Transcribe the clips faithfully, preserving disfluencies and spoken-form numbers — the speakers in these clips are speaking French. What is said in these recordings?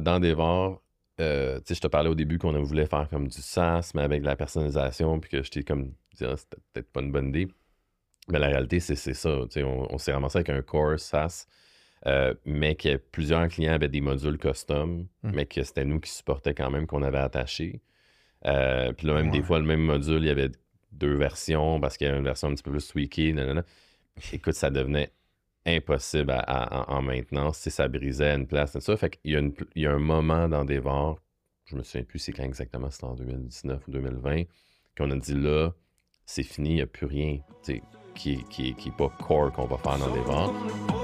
dans Devar, euh, tu sais, je te parlais au début qu'on voulait faire comme du SaaS, mais avec de la personnalisation, puis que j'étais comme, ah, c'était peut-être pas une bonne idée. Mais la réalité, c'est, c'est ça. Tu sais, on, on s'est ramassé avec un core SaaS, euh, mais que plusieurs clients avaient des modules custom, Mm. mais que c'était nous qui supportait quand même, qu'on avait attaché. Euh, puis là, même Ouais. des fois, le même module, il y avait deux versions parce qu'il y avait une version un petit peu plus tweakée. Nanana. Écoute, ça devenait impossible à, à- en, en maintenance. Tu sais, ça brisait une place, tout ça. Fait qu'il y a, une, il y a un moment dans Devar, je me souviens plus c'est quand exactement, c'était en deux mille dix-neuf ou deux mille vingt, qu'on a dit là, c'est fini, il n'y a plus rien tu sais, qui, est- qui, est- qui est pas core qu'on va faire dans Devar.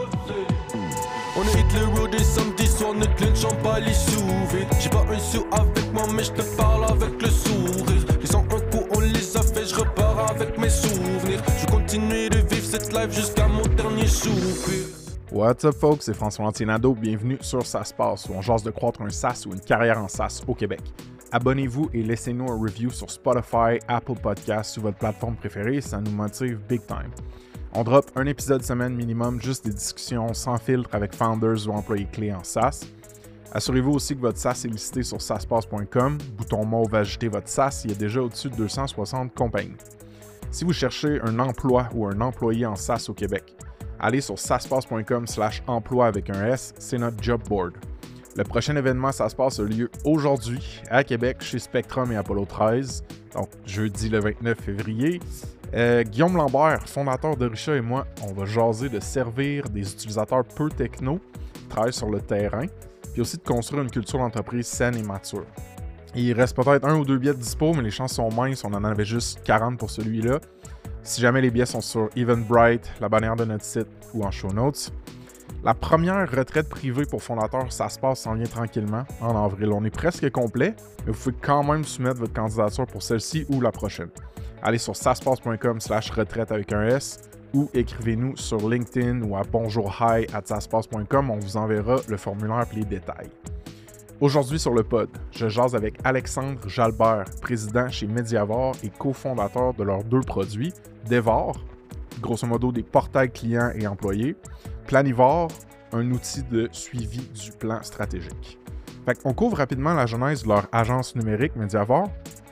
On a hit le road et samedi soir, ne clenchons pas les sous-vides. J'ai pas un sou avec moi, mais je te parle avec le sourire. Les cent un coups, on les a fait, je repars avec mes souvenirs. Je continue de vivre cette life jusqu'à mon dernier soupir. What's up, folks? C'est François Lantinado. Bienvenue sur Ça se passe, où on jase de croître un SaaS ou une carrière en SaaS au Québec. Abonnez-vous et laissez-nous un review sur Spotify, Apple Podcasts ou votre plateforme préférée, ça nous motive big time. On drop un épisode semaine minimum, juste des discussions sans filtre avec founders ou employés clés en SaaS. Assurez-vous aussi que votre SaaS est listé sur ça se passe point com. Bouton mauve ajouter votre SaaS, il y a déjà au-dessus de deux cent soixante compagnies. Si vous cherchez un emploi ou un employé en SaaS au Québec, allez sur ça se passe point com slash emploi avec un S, c'est notre job board. Le prochain événement, ça se passe a lieu aujourd'hui à Québec chez Spectrum et Apollo treize, donc jeudi le vingt-neuf février. Euh, Guillaume Lambert, fondateur de Richa, et moi, on va jaser de servir des utilisateurs peu techno, qui travaillent sur le terrain, puis aussi de construire une culture d'entreprise saine et mature. Il reste peut-être un ou deux billets de dispo, mais les chances sont minces, on en avait juste quarante pour celui-là. Si jamais les billets sont sur Eventbrite, la bannière de notre site ou en show notes. La première retraite privée pour fondateurs, ça se passe, s'en vient tranquillement en avril. On est presque complet, mais vous pouvez quand même soumettre votre candidature pour celle-ci ou la prochaine. Allez sur ça se passe point com slash retraite avec un S ou écrivez-nous sur LinkedIn ou à bonjour hi at ça se passe point com. On vous enverra le formulaire et les détails. Aujourd'hui sur le pod, je jase avec Alexandre Jalbert, président chez Mediavar et cofondateur de leurs deux produits, Devar, grosso modo des portails clients et employés, Planivar, un outil de suivi du plan stratégique. Fait qu'on couvre rapidement la genèse de leur agence numérique Mediavar,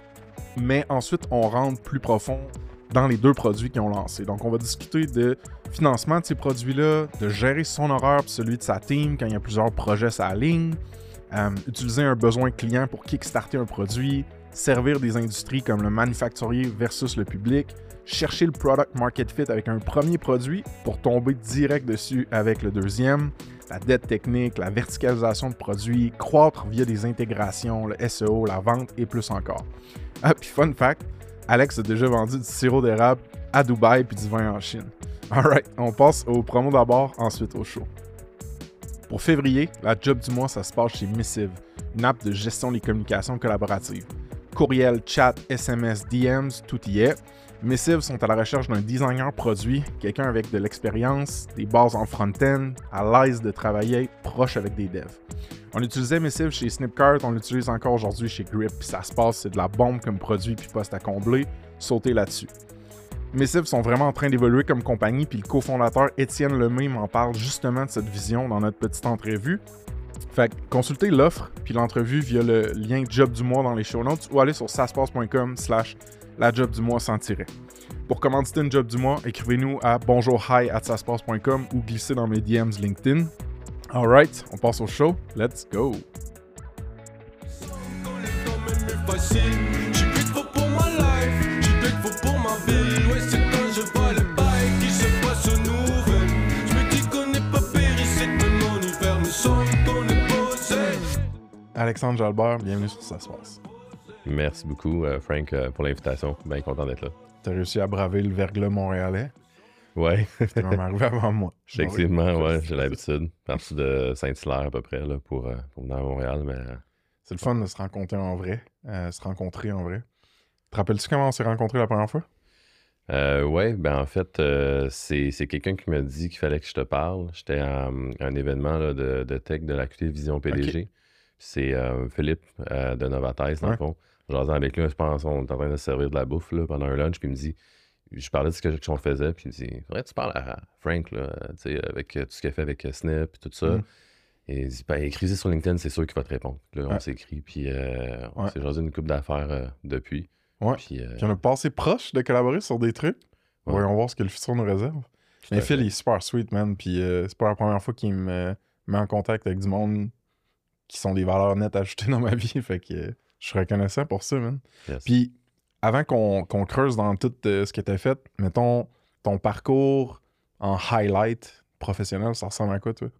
mais ensuite on rentre plus profond dans les deux produits qu'ils ont lancés. Donc on va discuter de financement de ces produits-là, de gérer son horaire et celui de sa team quand il y a plusieurs projets sur la ligne, euh, utiliser un besoin client pour kickstarter un produit, servir des industries comme le manufacturier versus le public, chercher le product market fit avec un premier produit pour tomber direct dessus avec le deuxième, la dette technique, la verticalisation de produits, croître via des intégrations, le S E O, la vente et plus encore. Ah, puis fun fact, Alex a déjà vendu du sirop d'érable à Dubaï puis du vin en Chine. Alright, on passe au promo d'abord, ensuite au show. Pour février, la job du mois, ça se passe chez Missive, une app de gestion des communications collaboratives. Courriel, chat, S M S, D Ms, tout y est. Missive sont à la recherche d'un designer produit, quelqu'un avec de l'expérience, des bases en front-end, à l'aise de travailler proche avec des devs. On utilisait Missive chez Snipcart, on l'utilise encore aujourd'hui chez Grip, puis ça se passe, c'est de la bombe comme produit puis poste à combler, sautez là-dessus. Missive sont vraiment en train d'évoluer comme compagnie, puis le cofondateur Étienne Lemay m'en parle justement de cette vision dans notre petite entrevue. Fait que consultez l'offre puis l'entrevue via le lien Job du mois dans les show notes ou allez sur ça se passe point com slash la job du mois sans tirer. Pour commanditer une job du mois, écrivez-nous à bonjour hi at ça se passe point com ou glissez dans mes D Ms LinkedIn. Alright, on passe au show. Let's go! Alexandre Jalbert, bienvenue sur Ça se passe. Merci beaucoup, euh, Frank, euh, pour l'invitation. Bien content d'être là. T'as réussi à braver le verglas montréalais. Ouais. T'es même arrivé avant moi. Effectivement, ouais, j'ai l'habitude. Parti de Saint-Hilaire à peu près là, pour, euh, pour venir à Montréal. Mais... C'est le fun de se rencontrer en vrai. Euh, se rencontrer en vrai. Te rappelles-tu comment on s'est rencontrés la première fois? Euh, ouais, ben en fait, euh, c'est, c'est quelqu'un qui m'a dit qu'il fallait que je te parle. J'étais à, à un événement là, de, de tech de l'A Q T Vision P D G. Okay. C'est euh, Philippe euh, de Novatech, dans ouais. le fond. Jasant avec lui, je pense qu'on est en train de se servir de la bouffe là, pendant un lunch, puis il me dit, je parlais de ce que qu'on faisait, puis il me dit, faudrait que tu parles à Frank, là, avec tout ce qu'il a fait avec Snip et tout ça. Mm. il dit, ben, écris sur LinkedIn, c'est sûr qu'il va te répondre. Là, on Ouais. s'écrit, puis euh, on Ouais. s'est jasé une couple d'affaires euh, depuis. Ouais. Puis, euh, Puis on a passé proche de collaborer sur des trucs. Ouais. Voyons voir ce que le futur nous réserve. tout Mais à Phil, fait. il est super sweet, man. Puis euh, c'est pas la première fois qu'il me met en contact avec du monde qui sont des valeurs nettes ajoutées dans ma vie. Fait que euh, je suis reconnaissant pour ça, man. Yes. Puis avant qu'on qu'on creuse dans tout euh, ce que t'as fait, mettons ton parcours en highlight professionnel, ça ressemble à quoi, toi?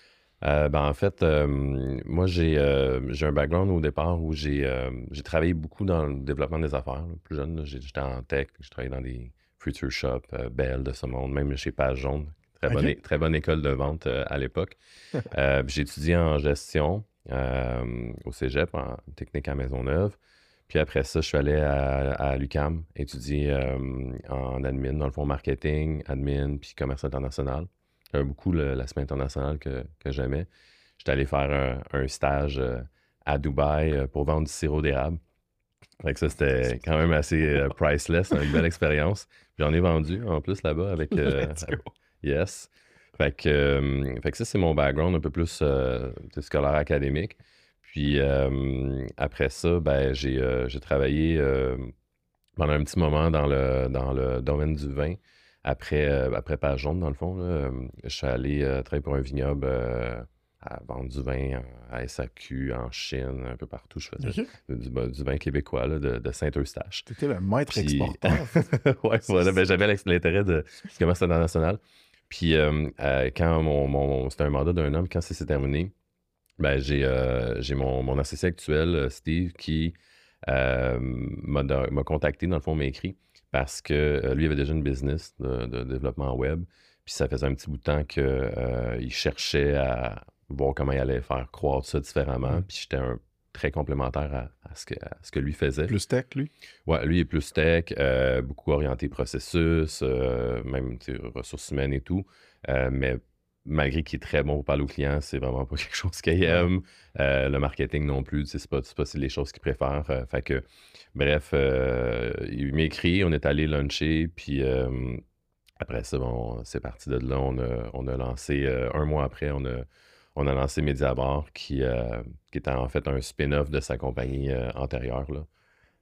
Euh, ben, en fait, euh, moi, j'ai euh, j'ai un background au départ où j'ai euh, j'ai travaillé beaucoup dans le développement des affaires. Là. Plus jeune, là, j'ai- j'étais en tech, j'ai travaillé dans des Future Shop, euh, Bell de ce monde, même chez Page Jaune. Très bonne, Ok. é- très bonne école de vente euh, à l'époque. Euh, puis j'ai étudié en gestion euh, au cégep, en technique à Maisonneuve. Puis après ça, je suis allé à, à l'U Q A M étudier euh, en admin, dans le fond marketing, admin, puis commerce international. J'aimais beaucoup le- l'aspect international que, que j'aimais. J'étais allé faire un, un stage euh, à Dubaï euh, pour vendre du sirop d'érable. Fait que ça, c'était quand même assez euh, priceless, hein, une belle expérience. Puis j'en ai vendu en plus là-bas avec euh, Let's go. Yes. Fait que, euh, fait que ça, c'est mon background un peu plus euh, tu sais, scolaire académique. Puis euh, après ça, ben, j'ai euh, j'ai travaillé euh, pendant un petit moment dans le, dans le domaine du vin. Après, euh, après Page Jaune, dans le fond, là, euh, je suis allé euh, travailler pour un vignoble euh, à vendre du vin à S A Q, en Chine, un peu partout. Je faisais Ok. du, du- du vin québécois là, de, de Saint-Eustache. T'étais le maître Puis- exporteur. ouais, voilà, ben, j'avais l'ex- l'intérêt de- du commerce international. Puis euh, euh, quand mon, mon- c'était un mandat d'un an, puis quand ça s'est terminé, ben, j'ai euh, j'ai mon, mon associé actuel, euh, Steve, qui euh, m'a do- m'a contacté, dans le fond, m'a écrit, parce que euh, lui avait déjà une business de, de développement web, puis ça faisait un petit bout de temps qu'il cherchait à voir comment il allait faire croître ça différemment, Mm. puis j'étais un- très complémentaire à, à ce que, à ce que lui faisait. Plus tech, lui. Ouais, lui est plus tech, euh, beaucoup orienté processus, euh, même tu sais, ressources humaines et tout. Euh, mais malgré qu'il est très bon pour parler aux clients, c'est vraiment pas quelque chose qu'il aime. Euh, le marketing non plus, tu sais, c'est pas, c'est pas c'est les choses qu'il préfère. Euh, fait que, bref, euh, il m'a écrit, on est allé luncher, puis euh, après ça, bon, c'est parti de là. On a, on a lancé, euh, un mois après, on a, on a lancé Mediabar, qui, euh, qui était en fait un spin-off de sa compagnie euh, antérieure, là.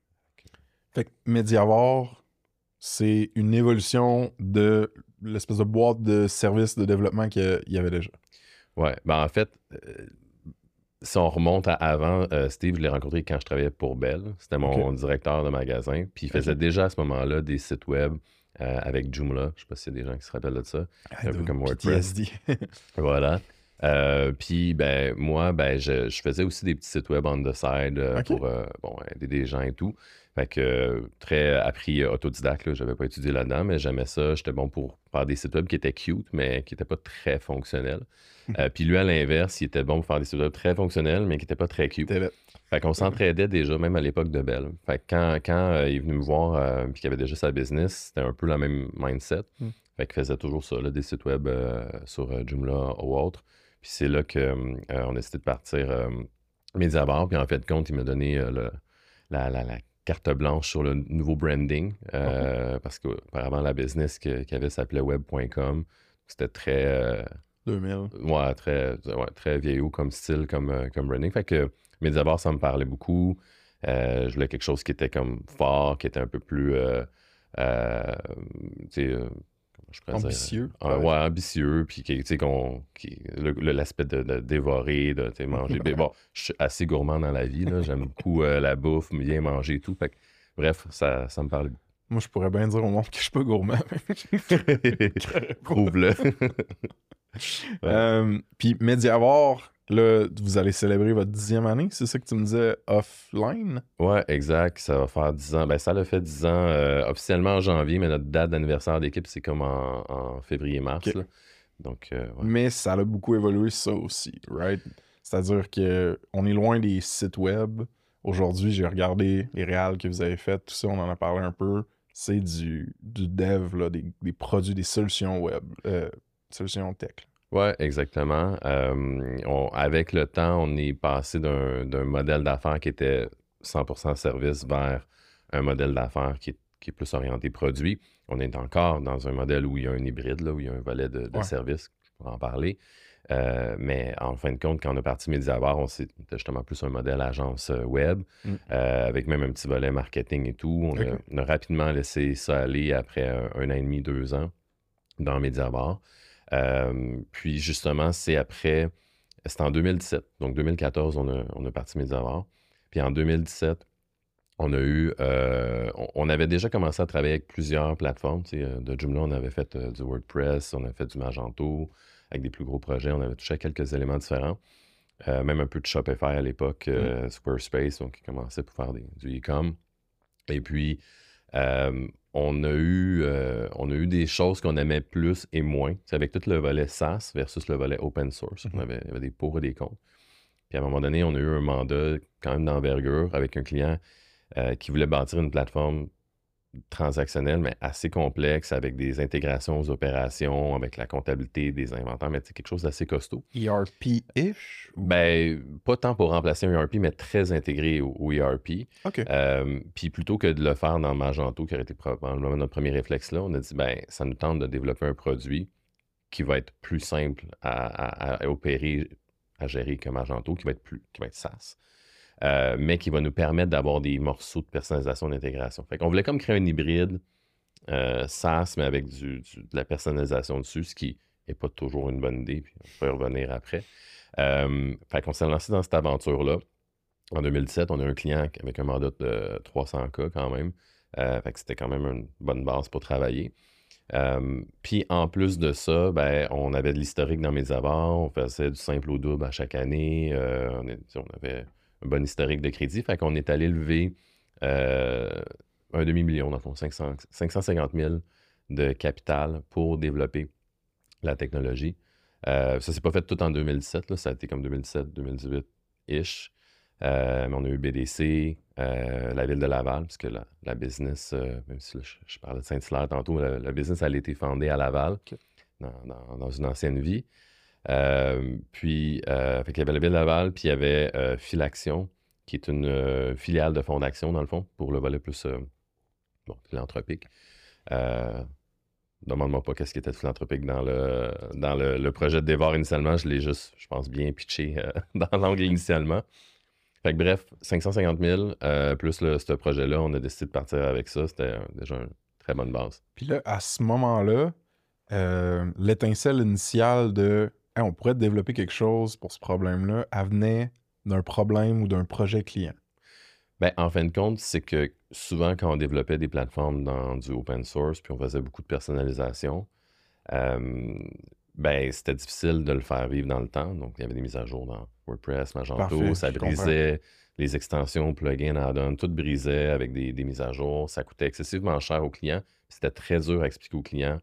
Fait que Mediavar, c'est une évolution de l'espèce de boîte de services de développement qu'il y avait déjà. Ouais, ben en fait, euh, si on remonte à avant, euh, Steve, je l'ai rencontré quand je travaillais pour Bell. C'était mon directeur de magasin. Puis il faisait Ok. déjà à ce moment-là des sites web euh, avec Joomla. Je sais pas s'il y a des gens qui se rappellent de ça. Un peu comme WordPress. P T S D. Voilà. Euh, puis ben moi, ben je, je faisais aussi des petits sites web on the side euh, Ok. pour euh, bon, aider des gens et tout. Fait que euh, très appris euh, autodidacte, là, j'avais pas étudié là-dedans, mais j'aimais ça. J'étais bon pour faire des sites web qui étaient cute, mais qui n'étaient pas très fonctionnels. Euh, puis lui, à l'inverse, il était bon pour faire des sites web très fonctionnels, mais qui n'étaient pas très cute. T'es là. Fait qu'on s'entraidait déjà, même à l'époque de Bell. Fait que quand, quand euh, il est venu me voir, euh, puis qu'il avait déjà sa business, c'était un peu la même mindset. Mm. Fait qu'il faisait toujours ça, là, des sites web euh, sur euh, Joomla ou autre. Puis c'est là qu'on a décidé de partir euh, Mediabar. Puis en fait, compte, il m'a donné euh, le- la, la- la carte blanche sur le nouveau branding. euh, Parce qu'apparemment, la business que- qu'il avait s'appelait web point com. C'était très... euh, deux mille. Ouais, très, ouais, très vieillot comme style, comme, euh, comme branding. Fait que Mediabar, ça me parlait beaucoup. Euh, je voulais quelque chose qui était comme fort, qui était un peu plus, euh, euh, tu sais, euh, comment je pourrais dire? Ambitieux. Ah, ouais, ambitieux, puis qui, tu sais, qu'on, qui, le- le- l'aspect de, de dévorer, de tu sais, manger. Mais bon, je suis assez gourmand dans la vie, là. J'aime beaucoup euh, la bouffe, bien manger et tout. Fait que, bref, ça, ça me parlait beaucoup. Moi, je pourrais bien dire au monde que je suis pas gourmand. Prouve-le. Ouais. Euh, Puis Mediavar, là, vous allez célébrer votre dixième année, c'est ça que tu me disais offline? Ouais, exact. Ça va faire dix ans. Ben, ça l'a fait dix ans euh, officiellement en janvier, mais notre date d'anniversaire d'équipe, c'est comme en, en février-mars. Ok. là. Donc, euh, ouais. Mais ça a beaucoup évolué, ça aussi, right? C'est-à-dire que on est loin des sites web. Aujourd'hui, j'ai regardé les réals que vous avez fait, tout ça, on en a parlé un peu. C'est du, du dev, là, des, des produits, des solutions web, euh, solutions tech. Ouais, exactement. Euh, on- avec le temps, on est passé d'un d'un modèle d'affaires qui était cent pour cent service vers un modèle d'affaires qui est, qui est plus orienté produit. On est encore dans un modèle où il y a un hybride, là, où il y a un volet de, de Ouais. service, je pourrais en parler. Euh, mais en fin de compte, quand on a parti Mediavart, on s'est justement plus un modèle agence web, mm. euh, avec même un petit volet marketing et tout. On, okay. a, on a rapidement laissé ça aller après un, un an et demi, deux ans dans Mediavart. Euh, puis justement, c'est après, c'était en deux mille dix-sept. Donc deux mille quatorze, on a, on a parti Mediavart. Puis en deux mille dix-sept, on a eu, euh, on, on avait déjà commencé à travailler avec plusieurs plateformes. Tu sais, de Joomla, on avait fait euh, du WordPress, on avait fait du Magento, avec des plus gros projets. On avait touché à quelques éléments différents. Euh, même un peu de Shopify à l'époque, euh, mm. Squarespace, donc qui commençait pour faire des, du e-com. Et puis, euh, on, a eu, euh, on a eu des choses qu'on aimait plus et moins. C'est avec tout le volet SaaS versus le volet open source. Mm-hmm. On avait, il y avait des pour et des contre. Puis à un moment donné, on a eu un mandat quand même d'envergure avec un client euh, qui voulait bâtir une plateforme transactionnelle, mais assez complexe, avec des intégrations aux opérations, avec la comptabilité des inventaires, mais c'est quelque chose d'assez costaud. E R P-ish? Ben, pas tant pour remplacer un E R P, mais très intégré au, au E R P. OK. Euh, puis plutôt que de le faire dans Magento, qui aurait été probablement notre premier réflexe là, on a dit, ben, ça nous tente de développer un produit qui va être plus simple à, à, à opérer, à gérer que Magento, qui va être plus, qui va être SaaS. Euh, mais qui va nous permettre d'avoir des morceaux de personnalisation d'intégration. Fait qu'on voulait comme créer un hybride euh, SaaS, mais avec du, du, de la personnalisation dessus, ce qui n'est pas toujours une bonne idée, puis on peut y revenir après. Euh, fait qu'on s'est lancé dans cette aventure-là. En deux mille dix-sept, on a un client avec un mandat de trois cents K quand même. Euh, fait que c'était quand même une bonne base pour travailler. Euh, puis en plus de ça, ben, on avait de l'historique dans Mediavart, on faisait du simple au double à chaque année. Euh, on, est, on avait un bon historique de crédit. Fait qu'on est allé lever euh, un demi-million, dans le fond, cinq cents, cinq cent cinquante mille de capital pour développer la technologie. Euh, ça s'est pas fait tout en deux mille dix-sept, là, ça a été comme deux mille dix-sept deux mille dix-huit-ish. Euh, mais on a eu B D C, euh, la ville de Laval, puisque la, la business, euh, même si là, je, je parlais de Saint-Hilaire tantôt, la, la business, elle a été fondée à Laval, okay. dans, dans, dans une ancienne vie. Euh, puis, euh, fait qu'il y avait la ville de Laval, puis il y avait euh, Philaction, qui est une euh, filiale de fonds d'action, dans le fond, pour le volet plus euh, bon, philanthropique. Euh, Demande-moi pas qu'est-ce qui était philanthropique dans le, dans le, le projet de Devar initialement. Je l'ai juste, je pense, bien pitché euh, dans l'angle initialement. Fait que bref, cinq cent cinquante mille, euh, plus le, ce projet-là, on a décidé de partir avec ça. C'était euh, déjà une très bonne base. Puis là, à ce moment-là, euh, l'étincelle initiale de hey, on pourrait développer quelque chose pour ce problème-là, elle venait d'un problème ou d'un projet client? Ben, en fin de compte, c'est que souvent, quand on développait des plateformes dans du open source, puis on faisait beaucoup de personnalisation, euh, ben, c'était difficile de le faire vivre dans le temps. Donc, il y avait des mises à jour dans WordPress, Magento, Parfait, ça brisait les extensions, plugins, add-ons, tout brisait avec des, des mises à jour. Ça coûtait excessivement cher aux clients. C'était très dur à expliquer aux clients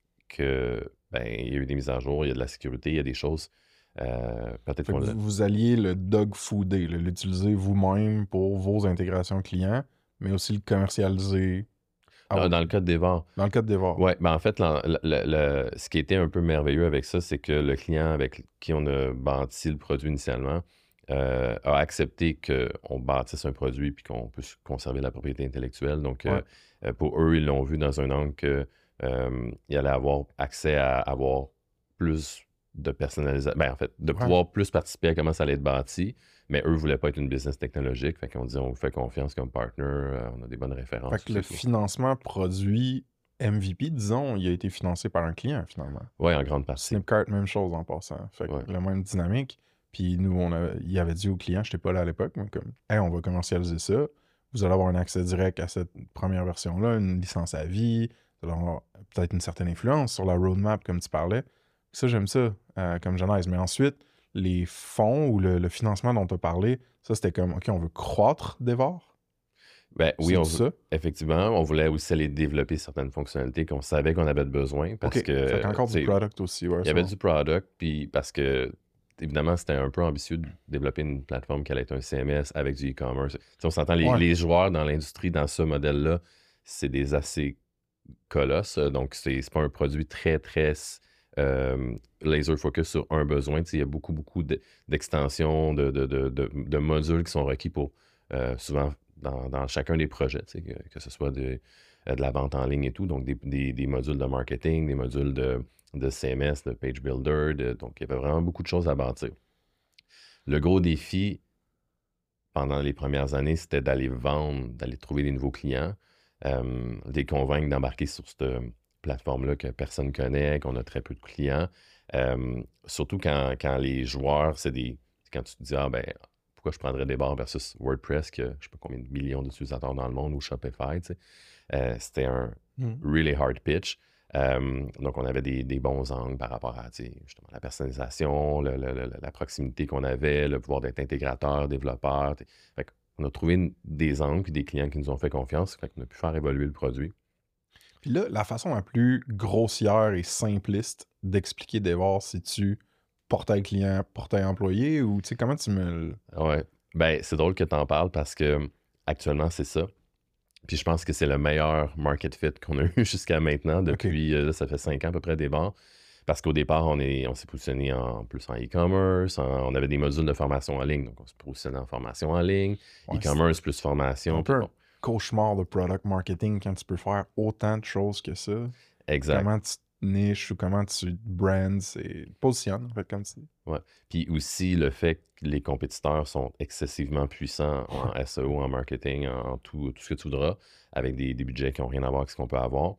que ben, il y a eu des mises à jour, il y a de la sécurité, il y a des choses. Euh, peut-être qu'on vous, vous alliez le dog-fooder, l'utiliser vous-même pour vos intégrations clients, mais aussi le commercialiser. Dans, dans le cas de Devar. Dans le cas de Devar. Oui, ben en fait, le, le, le, ce qui était un peu merveilleux avec ça, c'est que le client avec qui on a bâti le produit initialement euh, a accepté qu'on bâtisse un produit puis qu'on puisse conserver la propriété intellectuelle. Donc, ouais. euh, pour eux, ils l'ont vu dans un angle qu'il euh, allait avoir accès à avoir plus de personnalisation. Ben, en fait, de ouais. pouvoir plus participer à comment ça allait être bâti. Mais eux ne voulaient pas être une business technologique. Fait qu'on dit, on vous fait confiance comme partner, euh, on a des bonnes références. Fait que le financement produit M V P, disons, il a été financé par un client, finalement. Oui, en grande partie. Snipcart, même chose en passant. Fait que ouais. la même dynamique. Puis nous, on a, il avait dit au client, je n'étais pas là à l'époque, mais comme, hey, on va commercialiser ça. Vous allez avoir un accès direct à cette première version-là, une licence à vie. Vous allez avoir peut-être une certaine influence sur la roadmap, comme tu parlais. Ça, j'aime ça euh, comme genèse. Mais ensuite, les fonds ou le, le financement dont tu as parlé, ça, c'était comme, OK, on veut croître Devar? Ben oui, on ça? effectivement. On voulait aussi aller développer certaines fonctionnalités qu'on savait qu'on avait besoin. Parce okay. que. Fait encore du product aussi. Ouais, il y avait du product, puis parce que, évidemment, c'était un peu ambitieux de développer une plateforme qui allait être un C M S avec du e-commerce. On s'entend, les, ouais. les joueurs dans l'industrie, dans ce modèle-là, c'est des assez colosses. Donc, c'est pas un produit très, très. Euh, laser focus sur un besoin. Il y a beaucoup, beaucoup de, d'extensions, de, de, de, de, de modules qui sont requis pour euh, souvent dans, dans chacun des projets, que, que ce soit de, de la vente en ligne et tout. Donc, des, des, des modules de marketing, des modules de de C M S, de Page Builder. De, donc, il y avait vraiment beaucoup de choses à bâtir. Le gros défi pendant les premières années, c'était d'aller vendre, d'aller trouver des nouveaux clients, euh, de les convaincre d'embarquer sur cette plateforme-là que personne ne connaît, qu'on a très peu de clients. Euh, surtout quand, quand les joueurs, c'est des. Quand tu te dis, ah ben, pourquoi je prendrais des bars versus WordPress, qui a je ne sais pas combien de millions d'utilisateurs dans le monde, ou Shopify, tu sais. Euh, c'était un mm. really hard pitch. Euh, donc, on avait des, des bons angles par rapport à justement la personnalisation, le, le, le, la proximité qu'on avait, le pouvoir d'être intégrateur, développeur. Fait on a trouvé une, des angles et des clients qui nous ont fait confiance. Fait qu'on a pu faire évoluer le produit. Puis là, la façon la plus grossière et simpliste d'expliquer Devar, c'est-tu portail client, portail employé ou tu sais, comment tu me le. Ouais. Ben, c'est drôle que tu en parles parce que actuellement, c'est ça. Puis je pense que c'est le meilleur market fit qu'on a eu jusqu'à maintenant. Depuis, okay. euh, là, ça fait cinq ans à peu près des bars. Parce qu'au départ, on, est, on s'est positionné en plus en e-commerce. En, on avait des modules de formation en ligne. Donc, on se positionnait en formation en ligne. Ouais, e-commerce plus formation. Un peu bon. Un cauchemar de product marketing quand tu peux faire autant de choses que ça. Exact. Comment tu te niches ou comment tu brands et positionnes, en fait, comme tu dis. Ouais. Puis aussi, le fait que les compétiteurs sont excessivement puissants en S E O, en marketing, en tout, tout ce que tu voudras, avec des, des budgets qui n'ont rien à voir avec ce qu'on peut avoir.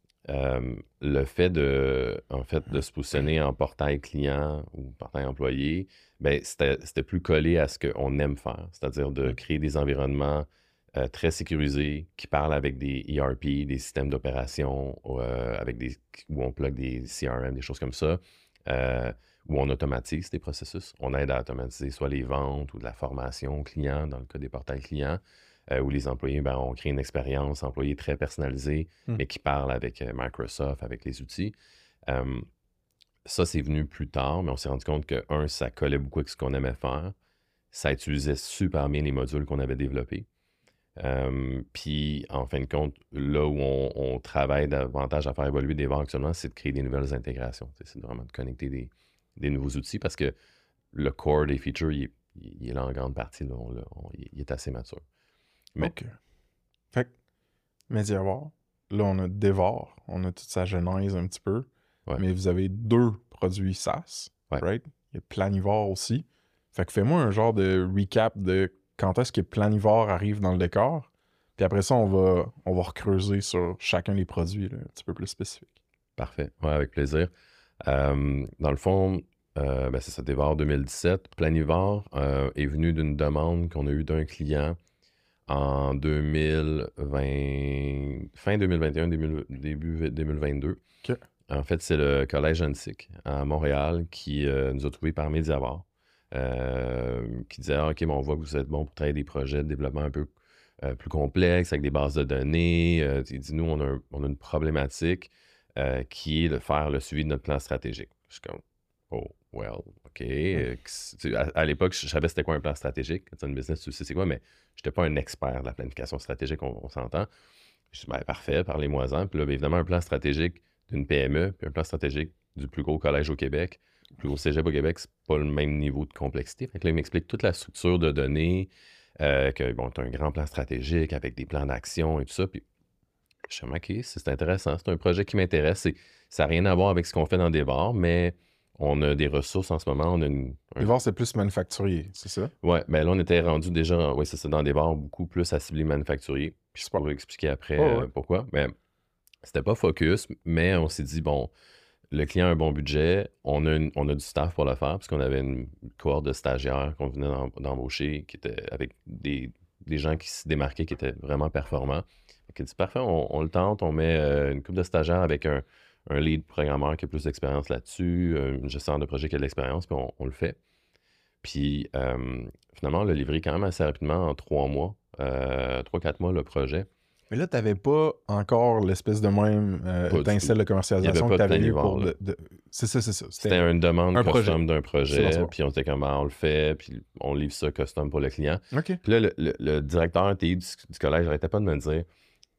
Euh, le fait de, en fait, de se positionner en portail client ou portail employé, ben, c'était, c'était plus collé à ce qu'on aime faire, c'est-à-dire de créer des environnements euh, très sécurisés qui parlent avec des E R P, des systèmes d'opération, euh, avec des, où on plug des C R M, des choses comme ça, euh, où on automatise des processus. On aide à automatiser soit les ventes ou de la formation client, dans le cas des portails clients. Euh, où les employés, ben, on crée une expérience employée très personnalisée, mm. mais qui parle avec euh, Microsoft, avec les outils. Euh, ça, c'est venu plus tard, mais on s'est rendu compte que, un, ça collait beaucoup avec ce qu'on aimait faire. Ça utilisait super bien les modules qu'on avait développés. Euh, puis, en fin de compte, là où on, on travaille davantage à faire évoluer des ventes actuellement, c'est de créer des nouvelles intégrations. C'est vraiment de connecter des, des nouveaux outils parce que le core des features, il est, il est là en grande partie. Là, on, on, il est assez mature. Mais... OK. Fait que, Mediavar, là, on a Devar, on a toute sa genèse un petit peu, ouais. mais vous avez deux produits SaaS, ouais. right? Il y a Planivar aussi. Fait que fais-moi un genre de recap de quand est-ce que Planivar arrive dans le décor, puis après ça, on va, on va recreuser sur chacun des produits, là, un petit peu plus spécifique. Parfait. Ouais, avec plaisir. Euh, dans le fond, euh, ben c'est ça, Devar deux mille dix-sept. Planivar euh, est venu d'une demande qu'on a eue d'un client en deux mille vingt, fin deux mille vingt et un, début, début deux mille vingt-deux. Okay. En fait, c'est le Collège Antique à Montréal qui euh, nous a trouvés par Mediavar, euh, qui disait ah, « OK, bon, on voit que vous êtes bon pour travailler des projets de développement un peu euh, plus complexes, avec des bases de données. Euh, » Il dit « Nous, on a, un, on a une problématique euh, qui est de faire le suivi de notre plan stratégique. » Je suis comme « Oh, well, OK. Mm. » À, à l'époque, je savais c'était quoi un plan stratégique. Quand tu as une business, tu sais c'est quoi, mais je n'étais pas un expert de la planification stratégique, on, on s'entend. Je dis, ben, parfait, parlez-moi-en. Puis là, bien, évidemment, un plan stratégique d'une P M E, puis un plan stratégique du plus gros collège au Québec, le plus gros cégep au Québec, c'est pas le même niveau de complexité. Fait que là, il m'explique toute la structure de données, euh, que, bon, tu as un grand plan stratégique avec des plans d'action et tout ça. Puis je suis OK, c'est intéressant. C'est un projet qui m'intéresse. Ça n'a rien à voir avec ce qu'on fait dans Devar, mais on a des ressources en ce moment. On a une, un... Devar, c'est plus manufacturier, c'est ça? Oui, bien là, on était rendu déjà, oui, c'est ça, dans Devar, beaucoup plus à cibler manufacturier. Puis je pourrais expliquer après oh, ouais. euh, pourquoi. Mais c'était pas focus, mais on s'est dit, bon, le client a un bon budget, on a, une, on a du staff pour le faire, puisqu'on avait une cohorte de stagiaires qu'on venait d'embaucher, qui était avec des, des gens qui se démarquaient, qui étaient vraiment performants. Donc, il dit, parfait, on, on le tente, on met euh, une couple de stagiaires avec un, un lead programmeur qui a plus d'expérience là-dessus, une gestionnaire de projet qui a de l'expérience, puis on, on le fait. Puis, euh, finalement, on l'a livré quand même assez rapidement, en trois mois, euh, trois, quatre mois, le projet. Mais là, tu n'avais pas encore l'espèce de même euh, étincelle de commercialisation que tu avais eu pour... De, de... C'est ça, c'est ça. C'était, C'était une demande un custom projet. d'un projet, puis on était comme, ah, on le fait, puis on livre ça custom pour le client. Okay. Puis là, le, le, le directeur T I du, du collège n'arrêtait pas de me dire,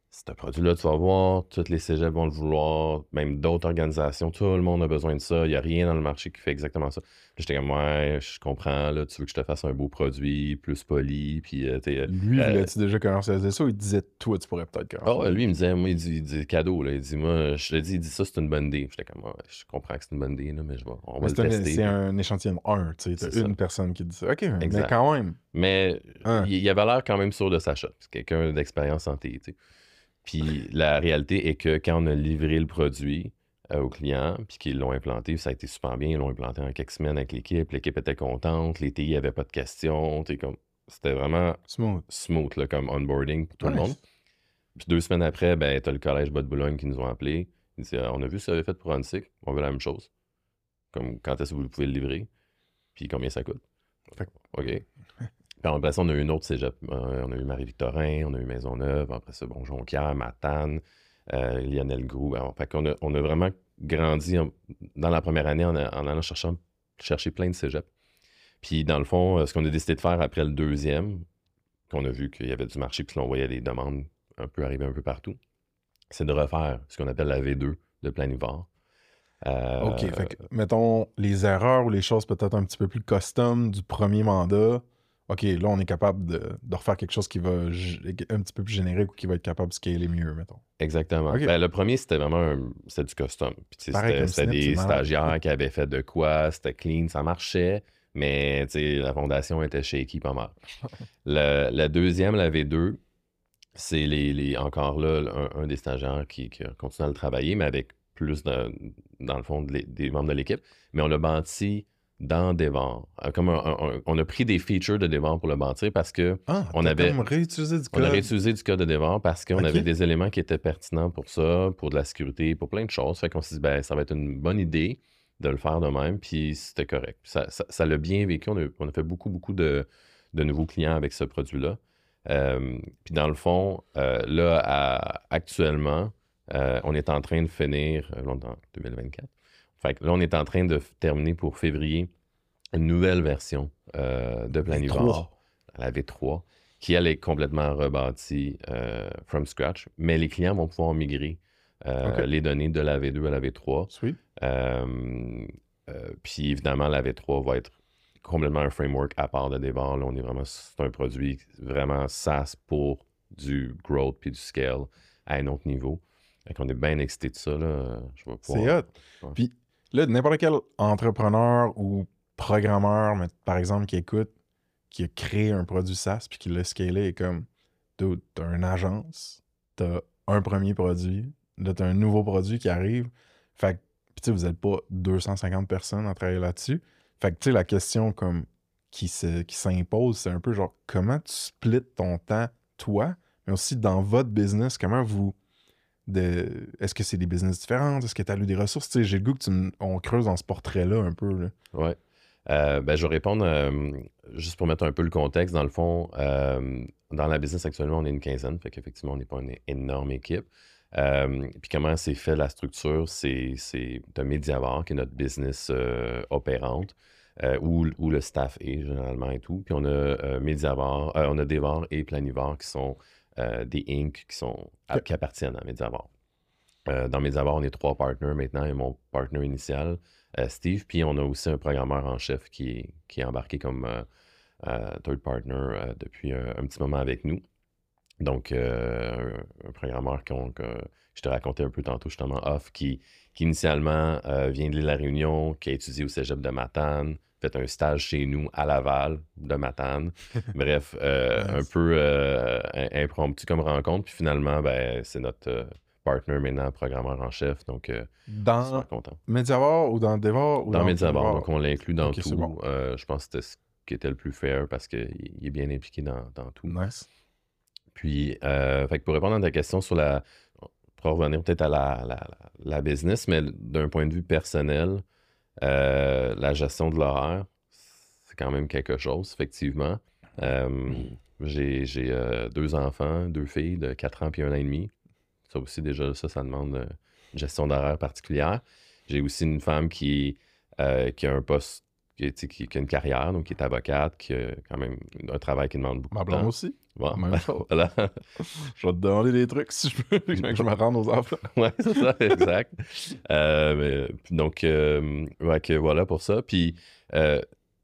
ce produit-là, tu vas voir, tous les cégeps vont le vouloir, même d'autres organisations, tout le monde a besoin de ça. Il n'y a rien dans le marché qui fait exactement ça. Puis j'étais comme, ouais, je comprends, là, tu veux que je te fasse un beau produit, plus poli, puis euh, t'es... Lui, euh, voulait-tu déjà commercialiser ça ou il disait, toi, tu pourrais peut-être oh, commercialiser? lui, il me disait, moi, il dit, il dit cadeau, là. Il dit, moi, je te dis, il dit ça, c'est une bonne idée. J'étais comme, ouais, je comprends que c'est une bonne idée, là, mais je vais, on Mais va c'est le un, tester. c'est puis- un échantillon de un, tu sais. C'est T'as ça. une personne qui dit ça. OK, mais Exact. quand même. Mais Hein. il, il avait l'air quand même sûr de sa shot. C'est quelqu'un d'expérience en T I, tu sais. Puis la réalité est que quand on a livré le produit euh, aux clients, puis qu'ils l'ont implanté, ça a été super bien. Ils l'ont implanté en quelques semaines avec l'équipe. L'équipe était contente. Les T I n'avaient pas de questions. tu sais, Comme... C'était vraiment Smooth. smooth là, comme onboarding pour tout le Nice. monde. Puis deux semaines après, ben, tu as le collège Bas de Boulogne qui nous ont appelés. Ils disaient, on a vu ce que vous avez fait pour Hansik. On veut la même chose. Comme quand est-ce que vous pouvez le livrer? Puis combien ça coûte? Fait que- OK. Puis après ça, on a eu une autre cégep. Euh, on a eu Marie-Victorin, on a eu Maisonneuve, après ça, bon, Jonquière, Matane, euh, Lionel Groux. Alors, fait qu'on a, on a vraiment grandi en- dans la première année en, a- en allant chercher, chercher plein de cégeps. Puis dans le fond, euh, ce qu'on a décidé de faire après le deuxième, qu'on a vu qu'il y avait du marché, puis qu'on voyait des demandes un peu arriver un peu partout, c'est de refaire ce qu'on appelle la V deux de Planivore. Euh, OK, fait que, mettons, les erreurs ou les choses peut-être un petit peu plus custom du premier mandat, OK, là, on est capable de, de refaire quelque chose qui va g- un petit peu plus générique ou qui va être capable de scaler mieux, mettons. Exactement. Ok. Ben, le premier, c'était vraiment un- c'était du custom. Puis, tu sais, Pareil c'était comme c'était Snip, c'est des malade. stagiaires qui avaient fait de quoi, c'était clean, ça marchait, mais tu sais, la fondation était shaky pas mal. Le- la deuxième, la V deux, c'est les, les- encore là un, un des stagiaires qui, qui a continué à le travailler, mais avec plus de, dans le fond de l'é- des membres de l'équipe. Mais on l'a bâti dans Devor. Euh, Comme un- un- un- on a pris des features de Devor pour le bâtir parce que Ah, On t'as avait- comme réutilisé du on a code. réutilisé du code de Devor parce qu'on Ok. avait des éléments qui étaient pertinents pour ça, pour de la sécurité, pour plein de choses. Fait qu'on s'est dit, ben, ça va être une bonne idée de le faire de même, puis c'était correct. Puis Ça, ça, ça l'a bien vécu. On a, on a fait beaucoup, beaucoup de, de nouveaux clients avec ce produit-là. Euh, puis dans le fond, euh, là, à- actuellement, euh, on est en train de finir, euh, là, on est en deux mille vingt-quatre. Fait que là, on est en train de f- terminer pour février une nouvelle version euh, de Planivore, la V trois, qui, elle, est complètement rebâtie euh, from scratch. Mais les clients vont pouvoir migrer euh, Ok. les données de la V deux à la V trois. Sweet. Euh, euh, puis évidemment, la V trois va être complètement un framework à part de Devor. Là, on est vraiment, c'est un produit vraiment SaaS pour du growth puis du scale à un autre niveau. Fait qu'on est bien excité de ça. Là. Je vais C'est pouvoir- hot. Ouais. Puis là, n'importe quel entrepreneur ou programmeur, mais, par exemple, qui écoute, qui a créé un produit SaaS puis qui l'a scalé, est comme, dude, t'as une agence, t'as un premier produit, là, t'as un nouveau produit qui arrive. Fait que, puis tu sais, vous n'êtes pas deux cent cinquante personnes à travailler là-dessus. Fait que, tu sais, la question comme qui se- qui s'impose, c'est un peu genre, comment tu splits ton temps, toi, mais aussi dans votre business, comment vous... de- Est-ce que c'est des business différents? Est-ce que tu as lu des ressources? Tu sais, j'ai le goût que tu m- on creuse dans ce portrait-là un peu. Là. Ouais. Euh, ben, je vais répondre euh, juste pour mettre un peu le contexte. Dans le fond, euh, dans la business actuellement, on est une quinzaine, fait qu'effectivement, on n'est pas une énorme équipe. Euh, puis comment c'est fait la structure? C'est c'est de Mediavore, qui est notre business euh, opérante, euh, où, où le staff est généralement et tout. Puis on a euh, Mediavore, euh, on a Devor et Planivore qui sont euh, des Inc qui sont Ok. qui appartiennent à Mediavore. Euh, dans Mediavore, on est trois partners maintenant et mon partner initial, euh, Steve. Puis on a aussi un programmeur en chef qui est, qui est embarqué comme euh, euh, third partner euh, depuis un, un petit moment avec nous. Donc, euh, un, un programmeur qu'on- que je te racontais un peu tantôt, justement, off, qui, qui initialement euh, vient de l'île de la Réunion, qui a étudié au cégep de Matane, fait un stage chez nous à Laval de Matane. Bref, euh, Nice. un peu euh, im- impromptu comme rencontre. Puis finalement, ben, c'est notre euh, partner maintenant, programmeur en chef. Donc, euh, Dans super content. Mediavore ou dans Devor? Ou Dans Mediavore, Planivore? donc on l'inclut dans Ok, c'est tout. bon. Euh, je pense que c'était ce qui était le plus fair parce qu'il il est bien impliqué dans, dans tout. Nice. Puis, euh, fait que pour répondre à ta question sur la. Pour revenir peut-être à la, la, la business, mais d'un point de vue personnel, euh, la gestion de l'horaire, c'est quand même quelque chose, effectivement. Euh, j'ai j'ai, euh, deux enfants, deux filles de quatre ans et un an et demi. Ça aussi, déjà, ça, ça demande euh, une gestion d'horaire particulière. J'ai aussi une femme qui, euh, qui a un poste qui, qui, qui a une carrière, donc qui est avocate, qui a quand même un travail qui demande beaucoup Ma de temps. blonde aussi. Bon, Même chose. voilà. Je vais te demander des trucs si je peux, que je me rende aux enfants. Ouais, c'est ça, exact. euh, mais, donc, euh, ouais, que voilà pour ça. Puis, euh,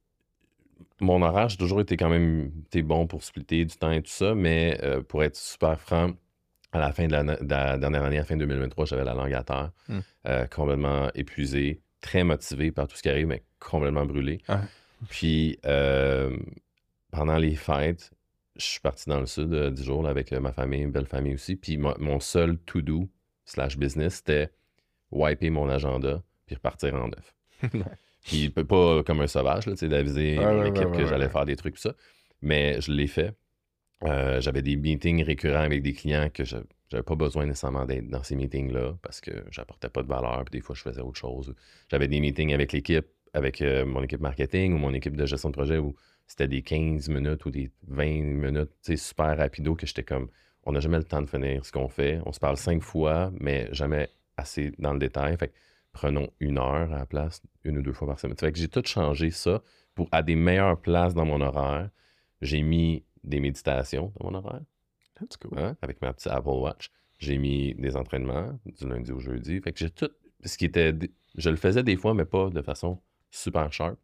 mon horaire, j'ai toujours été quand même été bon pour splitter du temps et tout ça, mais euh, pour être super franc, à la fin de la, de la dernière année, à la fin deux mille vingt-trois, j'avais la langue à terre, Mm. euh, complètement épuisé, très motivé par tout ce qui arrive, mais complètement brûlé. Ouais. Puis, euh, pendant les fêtes, je suis parti dans le sud euh, dix jours là, avec euh, ma famille, une belle famille aussi. Puis mo- mon seul to-do slash business, c'était wiper mon agenda puis repartir en neuf. Puis p- pas comme un sauvage, là, tu sais, d'aviser Ouais, mon ouais, équipe ouais, que ouais, j'allais ouais. faire des trucs, tout ça. Mais je l'ai fait. Euh, j'avais des meetings récurrents avec des clients que je n'avais pas besoin nécessairement d'être dans ces meetings-là parce que j'apportais pas de valeur, puis des fois je faisais autre chose. J'avais des meetings avec l'équipe, avec euh, mon équipe marketing ou mon équipe de gestion de projet où c'était des quinze minutes ou des vingt minutes, tu sais, super rapido que j'étais comme, on n'a jamais le temps de finir ce qu'on fait. On se parle cinq fois, mais jamais assez dans le détail. Fait que prenons une heure à la place, une ou deux fois par semaine. Fait que j'ai tout changé ça pour à des meilleures places dans mon horaire. J'ai mis des méditations dans mon horaire, That's cool. hein, avec ma petite Apple Watch. J'ai mis des entraînements du lundi au jeudi. Fait que j'ai tout ce qui était... Je le faisais des fois, mais pas de façon super sharp.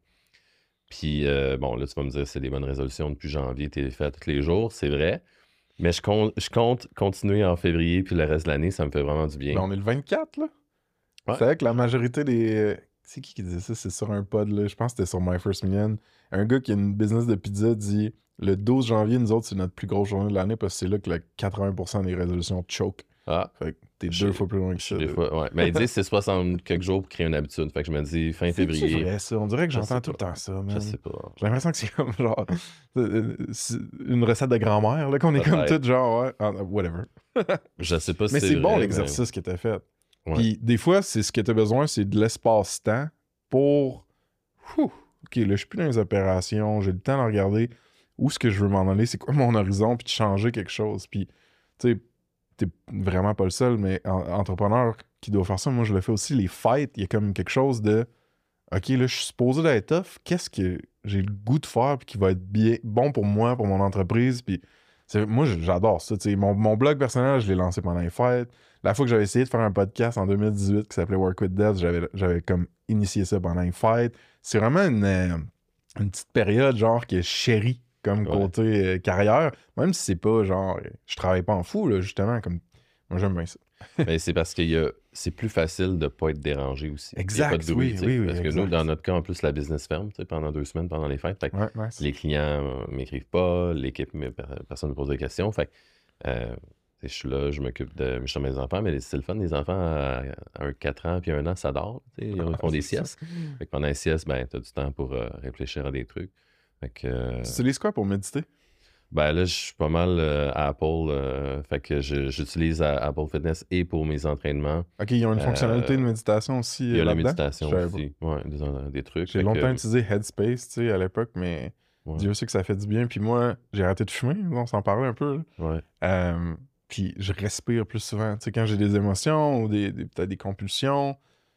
Puis, euh, bon, là, tu vas me dire, c'est des bonnes résolutions depuis janvier, tu les fais tous les jours, c'est vrai. Mais je compte, je compte continuer en février, puis le reste de l'année, ça me fait vraiment du bien. Ben, on est le vingt-quatre, là. Ouais. C'est vrai que la majorité des... C'est qui qui disait ça? C'est sur un pod, là. Je pense que c'était sur My First Million. Un gars qui a une business de pizza dit le douze janvier, nous autres, c'est notre plus grosse journée de l'année parce que c'est là que le quatre-vingts pour cent des résolutions choke. Ah, Fait que t'es Je- deux fois plus loin que ça. des là. fois, ouais. Mais ils disent que c'est soixante quelques jours pour créer une habitude. Fait que je me dis, fin C'est février, vrai, ça. On dirait que Je sais j'entends tout le pas. temps ça, je man. sais pas. J'ai l'impression que c'est comme genre euh, c'est une recette de grand-mère, là, qu'on est comme Peut-être. tout genre, ouais, ah, whatever. Je sais pas si Mais c'est bon vrai, l'exercice que t'as fait. Ouais. Puis des fois, c'est ce que t'as besoin, c'est de l'espace-temps pour. Ouh, ok, là, je suis plus dans les opérations, j'ai le temps de regarder où est-ce que je veux m'en aller, c'est quoi mon horizon, puis de changer quelque chose. Puis, tu sais, t'es vraiment pas le seul, mais en- entrepreneur qui doit faire ça, moi je le fais aussi, les fêtes, il y a comme quelque chose de ok, là, je suis supposé d'être tough, qu'est-ce que j'ai le goût de faire puis qui va être bien, bon pour moi, pour mon entreprise, puis c'est- moi j'adore ça, tu sais, mon, mon blog personnel, je l'ai lancé pendant les fêtes. La fois que j'avais essayé de faire un podcast en deux mille dix-huit qui s'appelait Work with Devs, j'avais, j'avais comme initié ça pendant les fêtes. C'est vraiment une, euh, une petite période genre qui est chérie comme Ouais. côté euh, carrière, même si c'est pas genre, euh, je travaille pas en fou, là, justement, comme moi j'aime bien ça. Ben, c'est parce que y a- c'est plus facile de ne pas être dérangé aussi. Il y a Exact, pas de bruit, oui, tu sais, oui, oui, Parce que exact. nous, dans notre cas, en plus, la business ferme tu sais, pendant deux semaines, pendant les fêtes. Fait que Ouais, ouais, c'est- les clients euh, m'écrivent pas, l'équipe, me- per- personne ne me pose des questions. Fait que, euh, je suis là, je m'occupe de je suis mes enfants, mais c'est le fun, les enfants à, à un quatre ans puis un an, ça dort. tu sais, Ils font des C'est ça. siestes. Fait que pendant les siestes, ben, tu as du temps pour euh, réfléchir à des trucs. Fait que, euh, Tu utilises quoi pour méditer? ben là, je suis pas mal euh, à Apple. euh, fait que je- j'utilise à- Apple Fitness et pour mes entraînements. Ok, ils ont une Euh, fonctionnalité de méditation aussi. Il y a euh, la là-dedans? méditation Je savais pas. aussi. Ouais, des, en- des trucs. J'ai Fait longtemps que, utilisé Headspace, tu sais, à l'époque, mais ouais, Dieu sait que ça fait du bien. Puis moi, j'ai arrêté de fumer, on s'en parlait un peu. là. ouais. Euh, puis je respire plus souvent. Tu sais, quand j'ai des émotions ou des, des- peut-être des compulsions,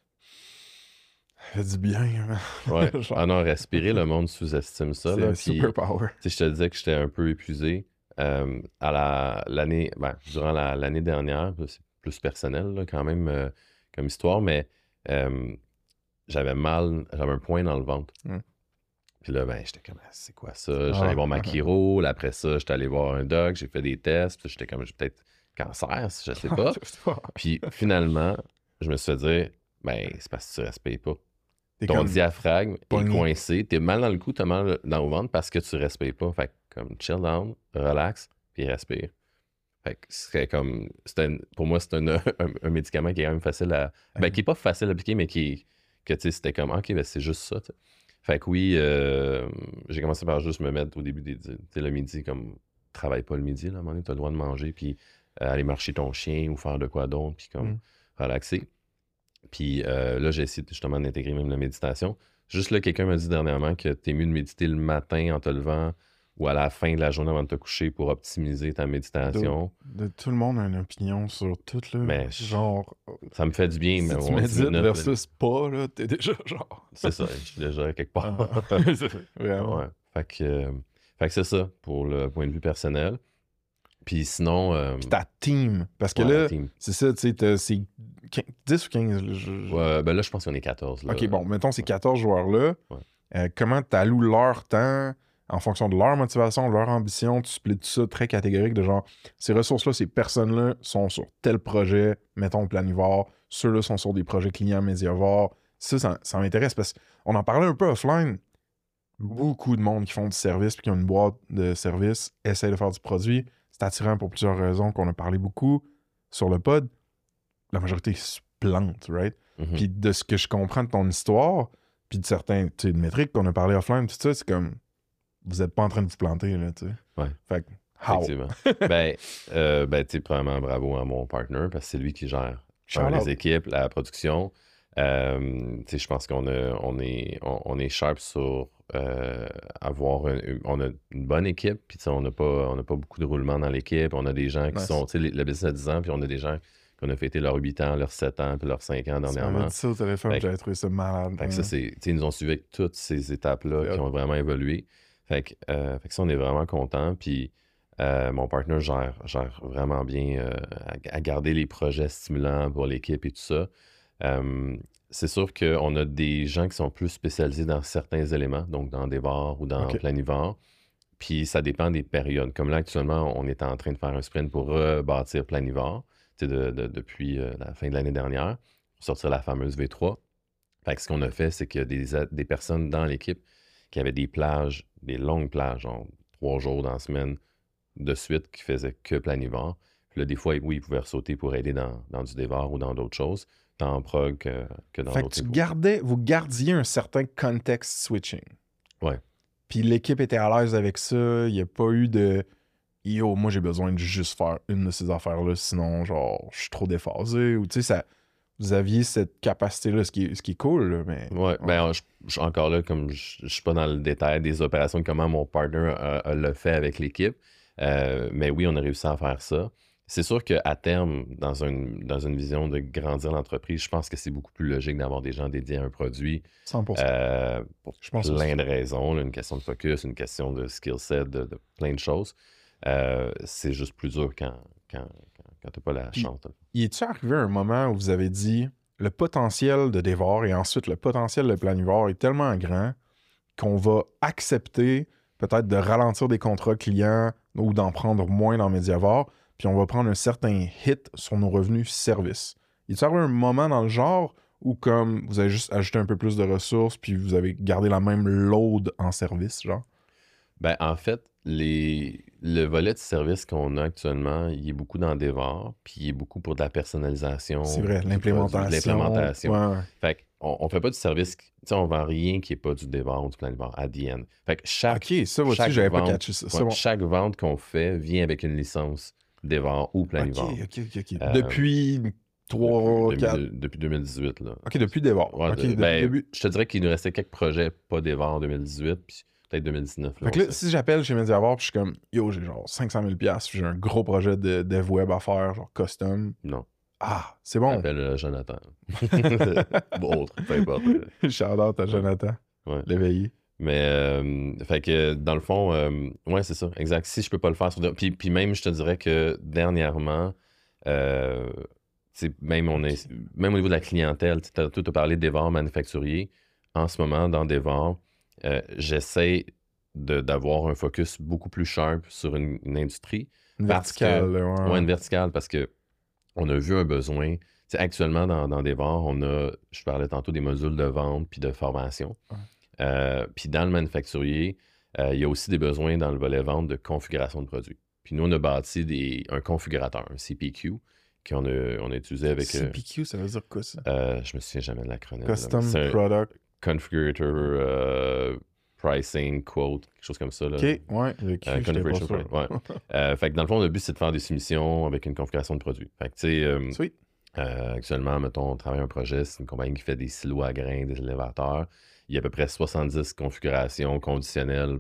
ça fait du bien. hein. Ouais. Genre, Ah non, respirer, le monde sous-estime ça. c'est Là, un puis, super power. tu sais, je te disais que j'étais un peu épuisé. Euh, à la, l'année, ben, durant la- l'année dernière, c'est plus personnel là, quand même euh, comme histoire, mais euh, j'avais mal, j'avais un point dans le ventre. Mm. Puis là, ben, j'étais comme, Ah, c'est quoi ça? J'étais Ah. allé voir ma chiro, là, après ça, j'étais allé voir un doc, j'ai fait des tests, puis j'étais comme, j'ai peut-être cancer, je sais pas. Puis finalement, je me suis fait dire, ben, c'est parce que tu respires pas. T'es Ton comme diaphragme est pogné. coincé, t'es mal dans le cou, t'as mal dans le ventre parce que tu respires pas. Fait que comme chill down, relax, puis respire. Fait que c'est comme, c'est un- pour moi, c'est un, un, un médicament qui est quand même facile à, ben, qui est pas facile à appliquer, mais qui, que tu sais, c'était comme, ok, ben c'est juste ça, tu sais. Fait que oui, euh, j'ai commencé par juste me mettre au début des, tu sais, le midi, comme, travaille pas le midi, là, à un moment donné, t'as le droit de manger, puis euh, aller marcher ton chien ou faire de quoi d'autre, puis comme, Mm. relaxer. Puis euh, là, j'ai essayé justement d'intégrer même la méditation. Juste là, quelqu'un m'a dit dernièrement que t'es mieux de méditer le matin en te levant ou à la fin de la journée avant de te coucher pour optimiser ta méditation. De, de, tout le monde a une opinion sur tout, là. Mais genre... Ça me fait du bien, si mais tu bon, médites minutes, versus pas, là, t'es déjà genre... C'est ça, je suis déjà quelque part. Ah, vraiment. Ouais. Fait que, euh, fait que c'est ça, pour le point de vue personnel. Puis sinon... Euh, Puis ta team, parce que ouais, là, team. c'est ça, tu sais, c'est dix ou quinze? Là, je, je... Ouais, ben là, je pense qu'on est quatorze. Là. OK, bon, mettons ces quatorze joueurs-là. Ouais. Euh, comment tu alloues leur temps en fonction de leur motivation, leur ambition? Tu splits tout ça très catégorique de genre, ces ressources-là, ces personnes-là sont sur tel projet, mettons Planivore, ceux-là sont sur des projets clients Mediavore. Ça, ça, ça m'intéresse parce qu'on en parlait un peu offline. Beaucoup de monde qui font du service puis qui ont une boîte de service essayent de faire du produit. C'est attirant pour plusieurs raisons qu'on a parlé beaucoup sur le pod. La majorité se plante, right? Mm-hmm. Puis de ce que je comprends de ton histoire, puis de certains, tu sais, de métriques qu'on a parlé offline, tout ça, c'est comme, vous êtes pas en train de vous planter, là, tu sais. Ouais. Fait que, how? Effectivement. ben, euh, ben tu sais, premièrement, bravo à mon partner, parce que c'est lui qui gère un, les équipes, la production. Euh, tu sais, je pense qu'on a, on est, on, on est sharp sur euh, avoir une, on a une bonne équipe, puis on n'a pas, on n'a pas beaucoup de roulement dans l'équipe. On a des gens qui nice. sont, tu sais, le business a dix ans, puis on a des gens qu'on a fêté leurs huit ans, leurs sept ans, puis leurs cinq ans dernièrement. Tu dit ça au téléphone, j'avais trouvé ça malade. Fait que ça, c'est, ils nous ont suivis avec toutes ces étapes-là qui ont vraiment évolué. Fait que, euh, fait que ça, on est vraiment contents. Puis euh, mon partner gère, gère vraiment bien euh, à, à garder les projets stimulants pour l'équipe et tout ça. Euh, c'est sûr qu'on a des gens qui sont plus spécialisés dans certains éléments, donc dans Dévore ou dans okay. Planivore. Puis ça dépend des périodes. Comme là, actuellement, on est en train de faire un sprint pour rebâtir Planivore. De, de, depuis euh, la fin de l'année dernière, pour sortir la fameuse V trois. Fait que ce qu'on a fait, c'est qu'il y a des, des personnes dans l'équipe qui avaient des plages, des longues plages, genre trois jours dans la semaine de suite, qui faisaient que Planivore. Puis là, des fois, oui, ils pouvaient ressauter pour aider dans, dans du Dévore ou dans d'autres choses, tant en prog que, que dans d'autres. Fait que tu gardais, vous gardiez un certain context switching. Ouais. Puis l'équipe était à l'aise avec ça, il n'y a pas eu de... Yo, moi j'ai besoin de juste faire une de ces affaires-là, sinon, genre, je suis trop déphasé. Ou tu sais, ça, vous aviez cette capacité-là, ce qui est, ce qui est cool, là, mais... Ouais, ouais. ben, je, je suis encore là, comme je, je suis pas dans le détail des opérations, comment mon partner a, a le fait avec l'équipe. Euh, mais oui, on a réussi à faire ça. C'est sûr qu'à terme, dans une, dans une vision de grandir l'entreprise, je pense que c'est beaucoup plus logique d'avoir des gens dédiés à un produit. cent pour cent. Euh, pour je pense plein de raisons, là, une question de focus, une question de skill set, de, de plein de choses. Euh, c'est juste plus dur quand, quand, quand, quand tu n'as pas la Puis, chance. Y est-il arrivé un moment où vous avez dit le potentiel de Dévore et ensuite le potentiel de Planivore est tellement grand qu'on va accepter peut-être de ralentir des contrats clients ou d'en prendre moins dans Mediavore, puis on va prendre un certain hit sur nos revenus services. Y est-il arrivé un moment dans le genre où comme vous avez juste ajouté un peu plus de ressources puis vous avez gardé la même load en service, genre? Ben, en fait, les... le volet de service qu'on a actuellement, il est beaucoup dans Dévore, puis il est beaucoup pour de la personnalisation. C'est vrai, l'implémentation. L'implémentation. Ouais, ouais. Fait qu'on on fait pas du service, tu sais, on vend rien qui n'est pas du Dévore ou du Planivore à the end. Fait que chaque, OK, ça, aussi, j'avais pas catché ça. Ouais, bon. Chaque vente qu'on fait vient avec une licence Dévore ou Planivore. OK, OK, OK. OK. Euh, depuis trois, quatre... Depuis, depuis deux mille dix-huit, là. OK, depuis Dévore. Ouais, okay, de, ben, début... Je te dirais qu'il nous restait quelques projets pas Dévore en deux mille dix-huit, puis peut-être deux mille dix-neuf. Là, fait que là, si j'appelle chez Mediavore, puis je suis comme, yo, j'ai genre cinq cent mille dollars, j'ai un gros projet de dev web à faire, genre custom. Non. Ah, c'est bon. J'appelle euh, Jonathan. Bon, autre, peu importe. Shout-out à Jonathan. Ouais. L'éveillé. Mais, euh, fait que, dans le fond, euh, ouais, c'est ça, exact. Si je peux pas le faire sur... De... Puis, puis même, je te dirais que, dernièrement, euh, même, on est, même au niveau de la clientèle, tu as, as parlé de Dévore manufacturier. En ce moment, dans Dévore, euh, j'essaie de, d'avoir un focus beaucoup plus sharp sur une, une industrie. Une verticale, que, ouais. Ouais, une verticale, parce que on a vu un besoin. T'sais, actuellement, dans, dans Dévore, on a, je parlais tantôt des modules de vente puis de formation. Ouais. Euh, puis dans le manufacturier, euh, il y a aussi des besoins dans le volet vente de configuration de produits. Puis nous, on a bâti des, un configurateur, un C P Q, qu'on a, on a utilisé avec... C P Q, euh, ça veut dire quoi, ça? Euh, je me souviens jamais de l'acronyme. Custom là, Product... Configurator... Euh, pricing, quote, quelque chose comme ça. Là. OK, ouais. Euh, configuration price, ouais. euh, fait que dans le fond, le but, c'est de faire des soumissions avec une configuration de produit. Fait que, tu sais, euh, Sweet. Euh, actuellement, mettons, on travaille un projet, c'est une compagnie qui fait des silos à grains, des élévateurs. Il y a à peu près soixante-dix configurations conditionnelles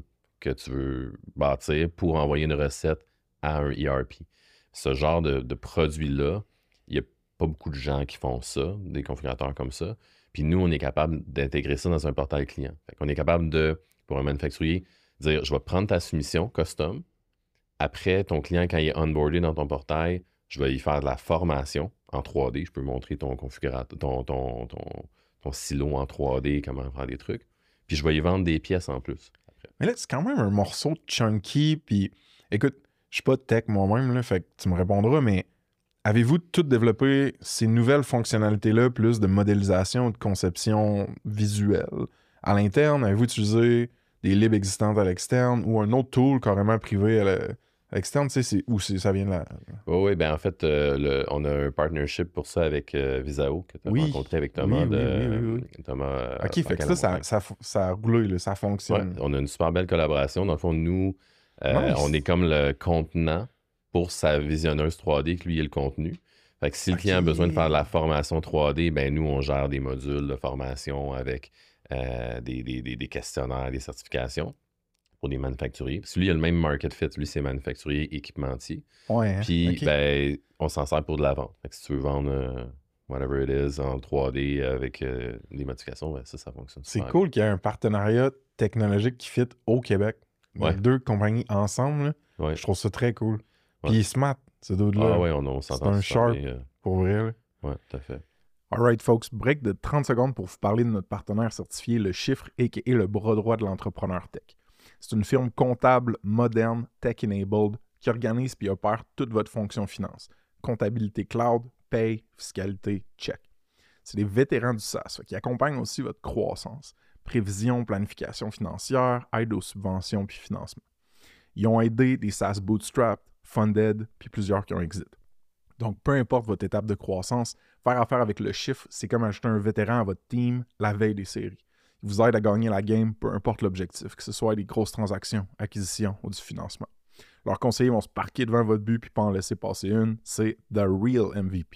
que tu veux bâtir pour envoyer une recette à un E R P. Ce genre de, de produit-là, il n'y a pas beaucoup de gens qui font ça, des configurateurs comme ça. Puis nous, on est capable d'intégrer ça dans un portail client. Fait qu'on est capable de, pour un manufacturier, dire, je vais prendre ta soumission custom. Après, ton client, quand il est onboardé dans ton portail, je vais y faire de la formation en trois D. Je peux montrer ton configurateur, ton, ton, ton, ton silo en trois D, comment faire des trucs. Puis je vais y vendre des pièces en plus. Après. Mais là, c'est quand même un morceau chunky. Puis écoute, je suis pas tech moi-même, là, fait que tu me répondras, mais avez-vous tout développé ces nouvelles fonctionnalités-là, plus de modélisation, de conception visuelle à l'interne? Avez-vous utilisé des libs existantes à l'externe ou un autre tool carrément privé à la- à l'externe? Tu sais, c'est où c'est- ça vient de là? Oui, oui, bien en fait, euh, le- on a un partnership pour ça avec euh, Visao, que tu as Oui. rencontré avec Thomas. Oui, oui, de, oui, oui, oui. Thomas euh, OK, fait que ça, ça, ça, f- ça a roulé, là, ça Ouais, fonctionne. on a une super belle collaboration. Dans le fond, nous, euh, Nice. on est comme le contenant pour sa visionneuse trois D, que lui est le contenu. Fait que si le client a Ok. besoin de faire de la formation trois D, ben nous, on gère des modules de formation avec euh, des, des- des- des questionnaires, des certifications pour des manufacturiers. Parce que lui, il a le même market fit. Lui, c'est manufacturier équipementier. Ouais, hein, Puis, ok. ben, on s'en sert pour de la vente. Fait que si tu veux vendre euh, whatever it is en trois D avec euh, des modifications, ben, ça, ça fonctionne C'est super cool qu'il y ait un partenariat technologique qui fit au Québec. Les Ouais. deux compagnies ensemble, là, bien. Ouais. je trouve ça très cool. Puis Ouais. il est smart, ce dude-là. Ah ouais, on, on s'entend un super sharp. bien, euh, Pour vrai, là. ouais, tout à fait. Alright, folks, break de trente secondes pour vous parler de notre partenaire certifié, Le Chiffre, aka le bras droit de l'entrepreneur tech. C'est une firme comptable moderne, tech-enabled, qui organise et opère toute votre fonction finance. Comptabilité cloud, paye, fiscalité, check. C'est des vétérans du SaaS, qui accompagnent aussi votre croissance. Prévision, planification financière, aide aux subventions puis financement. Ils ont aidé des SaaS bootstrap, funded, puis plusieurs qui ont exit. Donc, peu importe votre étape de croissance, faire affaire avec Le Chiffre, c'est comme ajouter un vétéran à votre team la veille des séries. Il vous aide à gagner la game, peu importe l'objectif, que ce soit des grosses transactions, acquisitions ou du financement. Leurs conseillers vont se parquer devant votre but puis pas en laisser passer une. C'est The Real M V P.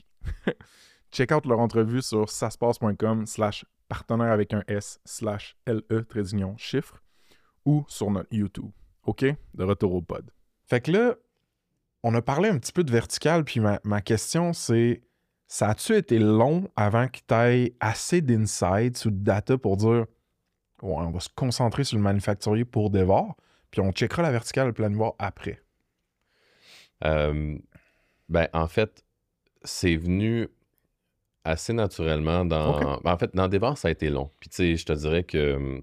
Check out leur entrevue sur saspace.com slash partenaire avec un S slash LE trait d'union chiffre ou sur notre YouTube. OK? De retour au pod. Fait que là, on a parlé un petit peu de vertical, puis ma, ma question, c'est ça a-tu été long avant que tu aies assez d'insights ou de data pour dire ouais, on va se concentrer sur le manufacturier pour Devar, puis on checkera la verticale, le plan de voir après? Euh, ben, en fait, c'est venu assez naturellement dans... Ok. ben, en fait, dans Devar, ça a été long. Puis, tu sais, je te dirais que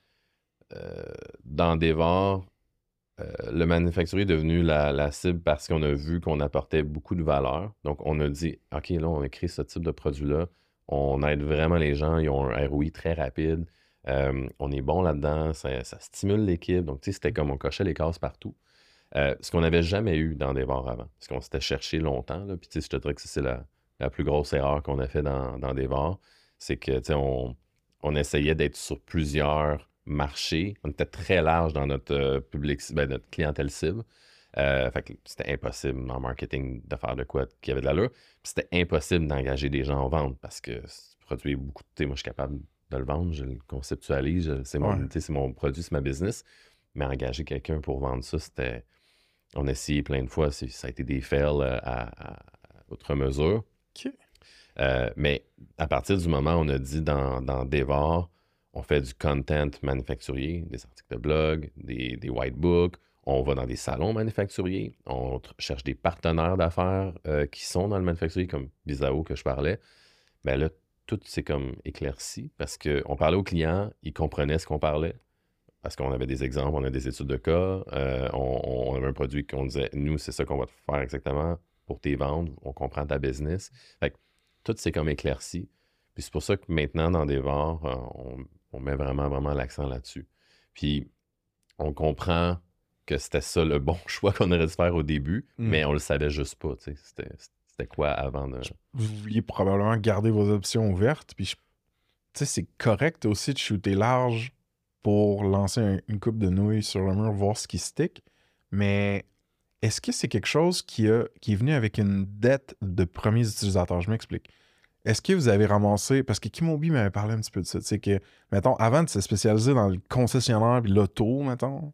euh, dans Devar, euh, le manufacturier est devenu la, la cible parce qu'on a vu qu'on apportait beaucoup de valeur. Donc, on a dit, OK, là, on a créé ce type de produit-là. On aide vraiment les gens. Ils ont un R O I très rapide. Euh, on est bon là-dedans. Ça, ça stimule l'équipe. Donc, tu sais, c'était comme on cochait les cases partout. Euh, ce qu'on n'avait jamais eu dans Devar avant. Parce qu'on s'était cherché longtemps. Là. Puis, tu sais, je te dirais que c'est la, la plus grosse erreur qu'on a fait dans, dans Devar. C'est que, tu sais, on, on essayait d'être sur plusieurs marché. On était très large dans notre euh, public, ben, notre clientèle cible. Euh, fait que c'était impossible en marketing de faire de quoi qui avait de l'allure. Puis c'était impossible d'engager des gens en vente parce que ce produit est beaucoup de... Moi, je suis capable de le vendre, je le conceptualise, je- c'est mon, Ouais. c'est mon produit, c'est ma business. Mais engager quelqu'un pour vendre ça, c'était... On a essayé plein de fois, c'est- ça a été des fails euh, à, à outre mesure. OK. Euh, mais à partir du moment où on a dit dans, dans Devar, on fait du content manufacturier, des articles de blog, des, des whitebooks, on va dans des salons manufacturiers, on tr- cherche des partenaires d'affaires euh, qui sont dans le manufacturier, comme Visao que je parlais. Ben là, tout s'est comme éclairci parce qu'on parlait aux clients, ils comprenaient ce qu'on parlait. Parce qu'on avait des exemples, on a des études de cas, euh, on, on avait un produit qu'on disait, nous, c'est ça qu'on va te faire exactement pour tes ventes, on comprend ta business. Fait que tout s'est comme éclairci. Puis c'est pour ça que maintenant, dans Devar, euh, on, on met vraiment, vraiment l'accent là-dessus. Puis on comprend que c'était ça le bon choix qu'on aurait dû faire au début, Mm. mais on le savait juste pas. Tu sais. C'était, c'était quoi avant de... Vous vouliez probablement garder vos options ouvertes, puis je- tu sais, c'est correct aussi de shooter large pour lancer un- une coupe de nouilles sur le mur, voir ce qui stick, mais est-ce que c'est quelque chose qui, a, qui est venu avec une dette de premiers utilisateurs? Je m'explique. Est-ce que vous avez ramassé, parce que Kimobi m'avait parlé un petit peu de ça, tu sais que, mettons, avant de se spécialiser dans le concessionnaire et l'auto, mettons,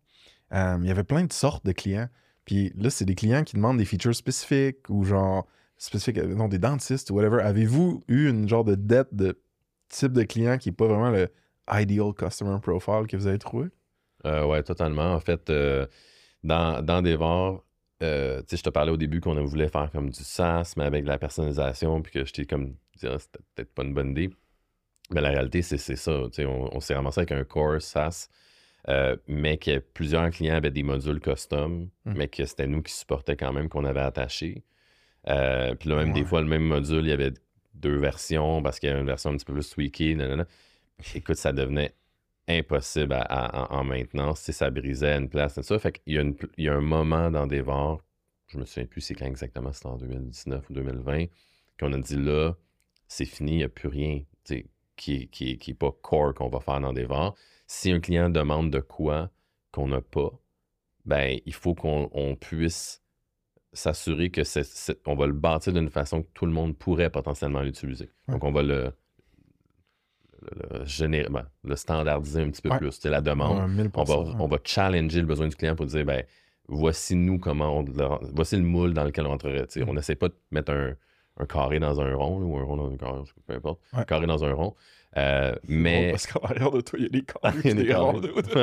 euh, il y avait plein de sortes de clients. Puis là, c'est des clients qui demandent des features spécifiques ou genre spécifiques, non, des dentistes ou whatever. Avez-vous eu une genre de dette de type de client qui n'est pas vraiment le ideal customer profile que vous avez trouvé? Euh, oui, totalement. En fait, euh, dans, dans Devar, euh, tu sais, je te parlais au début qu'on voulait faire comme du SaaS, mais avec de la personnalisation, puis que j'étais comme, ah, c'était peut-être pas une bonne idée. Mais la réalité, c'est ça. Tu sais, on, on s'est ramassé avec un core SaaS, euh, mais que plusieurs clients avaient des modules custom, Mm. mais que c'était nous qui supportait quand même, qu'on avait attaché. Euh, puis là, même Ouais. des fois, le même module, il y avait deux versions parce qu'il y avait une version un petit peu plus tweakée. Nanana. Écoute, ça devenait impossible à, à, en, en maintenance. Tu sais, ça brisait une place, tout ça. Fait qu'il y a, une, il y a un moment dans Devar, je me souviens plus c'est quand exactement, c'était en deux mille dix-neuf ou deux mille vingt, qu'on a dit là, c'est fini, il n'y a plus rien tu sais, qui n'est qui, qui est pas core qu'on va faire dans Devar. Si un client demande de quoi qu'on n'a pas, ben il faut qu'on on puisse s'assurer que c'est, c'est, on va le bâtir d'une façon que tout le monde pourrait potentiellement l'utiliser. Ouais. Donc, on va le, le, le, générer, ben, le standardiser un petit peu Ouais. plus. C'est la demande. Ouais, mille on, pour va, cent, on va challenger le besoin du client pour dire, ben, voici nous comment on le, voici le moule dans lequel on entrerait. Mm. On n'essaie pas de mettre un, un carré dans un rond, ou un rond dans un carré, peu importe. Ouais. Un carré dans un rond. Euh, mais... Bon, parce qu'à l'arrière de toi, il y a des carrés et des ronds.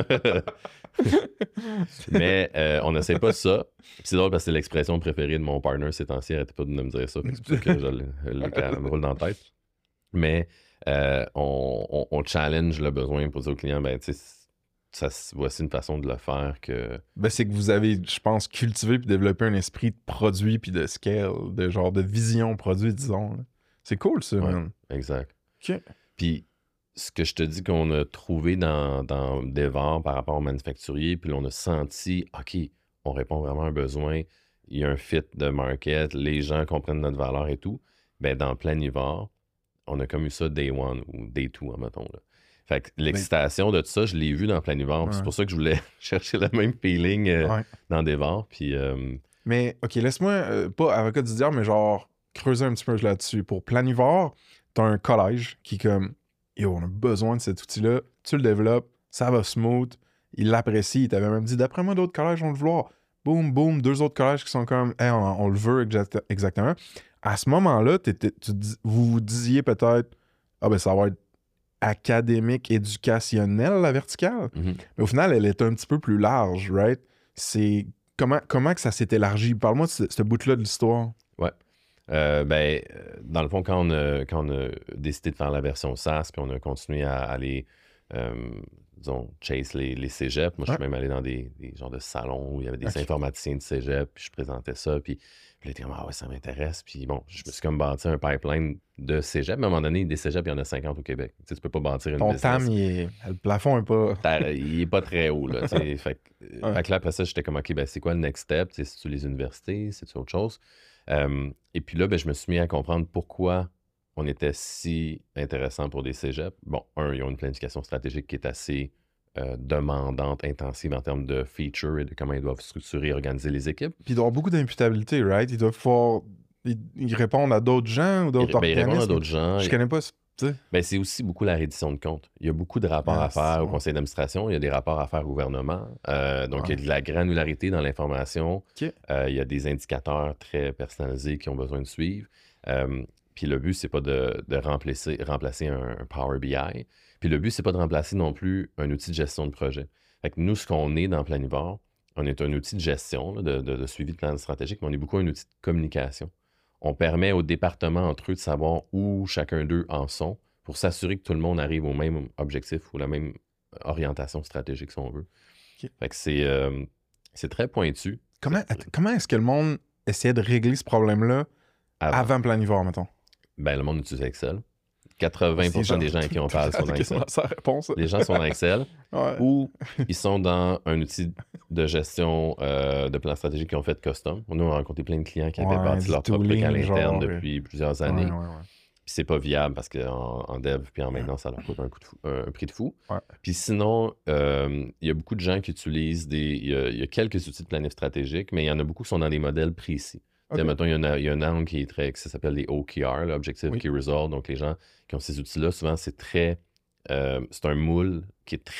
Mais euh, on n'essaie pas ça. C'est drôle parce que c'est l'expression préférée de mon partner ces temps-ci. Arrêtez pas de me dire ça. C'est pour ça que je le, le, le me roule dans la tête. Mais euh, on, on, on challenge le besoin pour dire au client, ben, tu sais, ça, voici une façon de le faire que... Ben, c'est que vous avez, je pense, cultivé puis développé un esprit de produit puis de scale, de genre de vision produit, disons. Là. C'est cool, ça, ouais, man. Exact. OK. Puis, ce que je te dis qu'on a trouvé dans, dans Devar par rapport au manufacturier, puis là, on a senti, OK, on répond vraiment à un besoin, il y a un fit de market, les gens comprennent notre valeur et tout, ben dans Planivar, on a comme eu ça day one ou day two, admettons. Là. Fait que l'excitation de tout ça, je l'ai vu dans Planivar, ouais. C'est pour ça que je voulais chercher le même feeling euh, ouais. dans Devar, puis... Euh... Mais, OK, laisse-moi, euh, pas avocat du diable, mais genre, creuser un petit peu là-dessus. Pour Planivar, t'as un collège qui, comme... Yo, on a besoin de cet outil-là, tu le développes, ça va smooth, il l'apprécie, il t'avait même dit, d'après moi, d'autres collèges vont le vouloir. Boum, boum, deux autres collèges qui sont comme, hey, on, on le veut exact, exactement. À ce moment-là, tu, vous vous disiez peut-être, ah ben ça va être académique, éducationnel, la verticale. Mm-hmm. Mais au final, elle est un petit peu plus large, right? C'est, comment, comment que ça s'est élargi? Parle-moi de ce, ce bout-là de l'histoire. Ouais. Euh, ben, dans le fond, quand on, a, quand on a décidé de faire la version SaaS, puis on a continué à aller, euh, disons, chase les, les cégeps. Moi, je suis ouais. même allé dans des, des genres de salons où il y avait des okay. informaticiens de cégep, puis je présentais ça, puis, puis là, j'étais comme, ah ouais, ça m'intéresse. Puis bon, je me suis comme bâti un pipeline de cégep. Mais à un moment donné, des cégeps, il y en a cinquante au Québec. Tu sais, tu peux pas bâtir une Ton business. Ton tam, il est... le plafond est pas... il est pas très haut, là. fait, que, ouais. fait que là, après ça, j'étais comme, OK, ben, c'est quoi le next step? Tu sais, c'est-tu les universités? C'est-tu autre chose? Um, et puis là, ben, je me suis mis à comprendre pourquoi on était si intéressant pour des cégeps. Bon, un, ils ont une planification stratégique qui est assez euh, demandante, intensive en termes de features et de comment ils doivent structurer et organiser les équipes. Puis ils doivent avoir beaucoup d'imputabilité, right? Ils doivent pouvoir... Ils, ils répondent à d'autres gens ou d'autres ben, organismes? Ils répondent à d'autres gens. Je connais pas... Ben, c'est aussi beaucoup la reddition de comptes. Il y a beaucoup de rapports ah, à faire au conseil d'administration, il y a des rapports à faire au gouvernement. Euh, donc, ouais. il y a de la granularité dans l'information. Okay. Euh, il y a des indicateurs très personnalisés qui ont besoin de suivre. Euh, puis le but, c'est pas de, de remplacer, remplacer un, un Power B I. Puis le but, c'est pas de remplacer non plus un outil de gestion de projet. Fait que nous, ce qu'on est dans Planivar, on est un outil de gestion, là, de, de, de suivi de plan stratégique, mais on est beaucoup un outil de communication. On permet aux départements entre eux de savoir où chacun d'eux en sont pour s'assurer que tout le monde arrive au même objectif ou la même orientation stratégique, si on veut. Okay. Fait que c'est, euh, c'est très pointu. Comment, comment est-ce que le monde essayait de régler ce problème-là avant, avant Planivar, mettons? Ben, le monde utilise Excel. quatre-vingts pour cent des gens à qui on parle sont dans Excel. Ça répond, ça. Les gens sont dans Excel ouais. ou ils sont dans un outil de gestion euh, de plan stratégique qu'ils ont fait custom. Nous, on a rencontré plein de clients qui avaient ouais, bâti leur propre truc à l'interne depuis ouais. plusieurs années. Ouais, ouais, ouais. Puis c'est pas viable parce qu'en en dev puis en maintenance, ça leur coûte un, coup de fou, un, un prix de fou. Ouais. Puis sinon, il euh, y a beaucoup de gens qui utilisent des... Il y, y a quelques outils de planif stratégique, mais il y en a beaucoup qui sont dans des modèles précis. Okay. Mettons, il y, y a un angle qui est très... Ça s'appelle les O K R, là, Objective oui. Key Result. Donc, les gens qui ont ces outils-là, souvent, c'est très... Euh, c'est un moule qui est très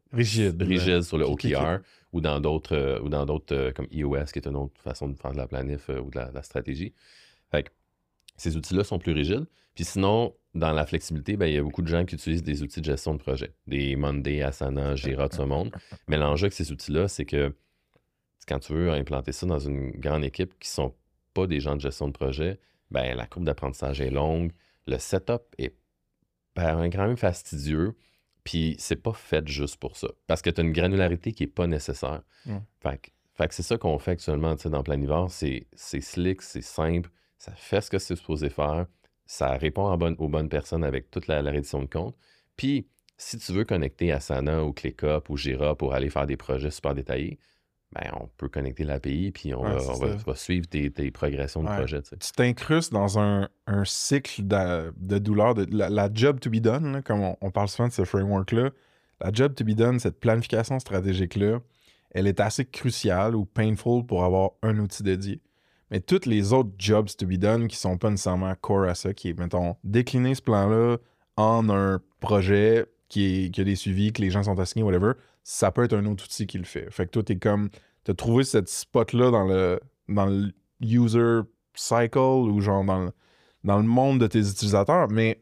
rigide, rigide sur le O K R okay, okay. ou dans d'autres, euh, ou dans d'autres euh, comme E O S, qui est une autre façon de faire de la planif euh, ou de la, de la stratégie. Fait que ces outils-là sont plus rigides. Puis sinon, dans la flexibilité, ben, il y a beaucoup de gens qui utilisent des outils de gestion de projet. Des Monday, Asana, Jira, tout ce monde. Mais l'enjeu avec ces outils-là, c'est que quand tu veux implanter ça dans une grande équipe qui ne sont pas des gens de gestion de projet, ben, la courbe d'apprentissage est longue. Le setup est ben, quand même fastidieux. Puis c'est pas fait juste pour ça. Parce que tu as une granularité qui n'est pas nécessaire. Mm. Fait, que, fait que c'est ça qu'on fait actuellement dans Planivore. C'est, c'est slick, c'est simple, ça fait ce que c'est supposé faire, ça répond bonne, aux bonnes personnes avec toute la, la reddition de compte. Puis si tu veux connecter Asana ou ClickUp ou Jira pour aller faire des projets super détaillés, ben, on peut connecter l'A P I puis on, ouais, va, on va, va suivre tes, tes progressions de ouais. projet. Tu sais. Tu t'incrustes dans un, un cycle de, de douleur, de, la, la job to be done, là, comme on, on parle souvent de ce framework-là. La job to be done, cette planification stratégique-là, elle est assez cruciale ou painful pour avoir un outil dédié. Mais toutes les autres jobs to be done qui sont pas nécessairement core à ça, qui est, mettons, décliner ce plan-là en un projet qui, est, qui a des suivis, que les gens sont assignés, whatever, ça peut être un autre outil qui le fait. Fait que toi, t'es comme, t'as trouvé cette spot-là dans le, dans le user cycle ou genre dans le, dans le monde de tes utilisateurs, mais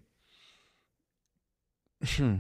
hmm.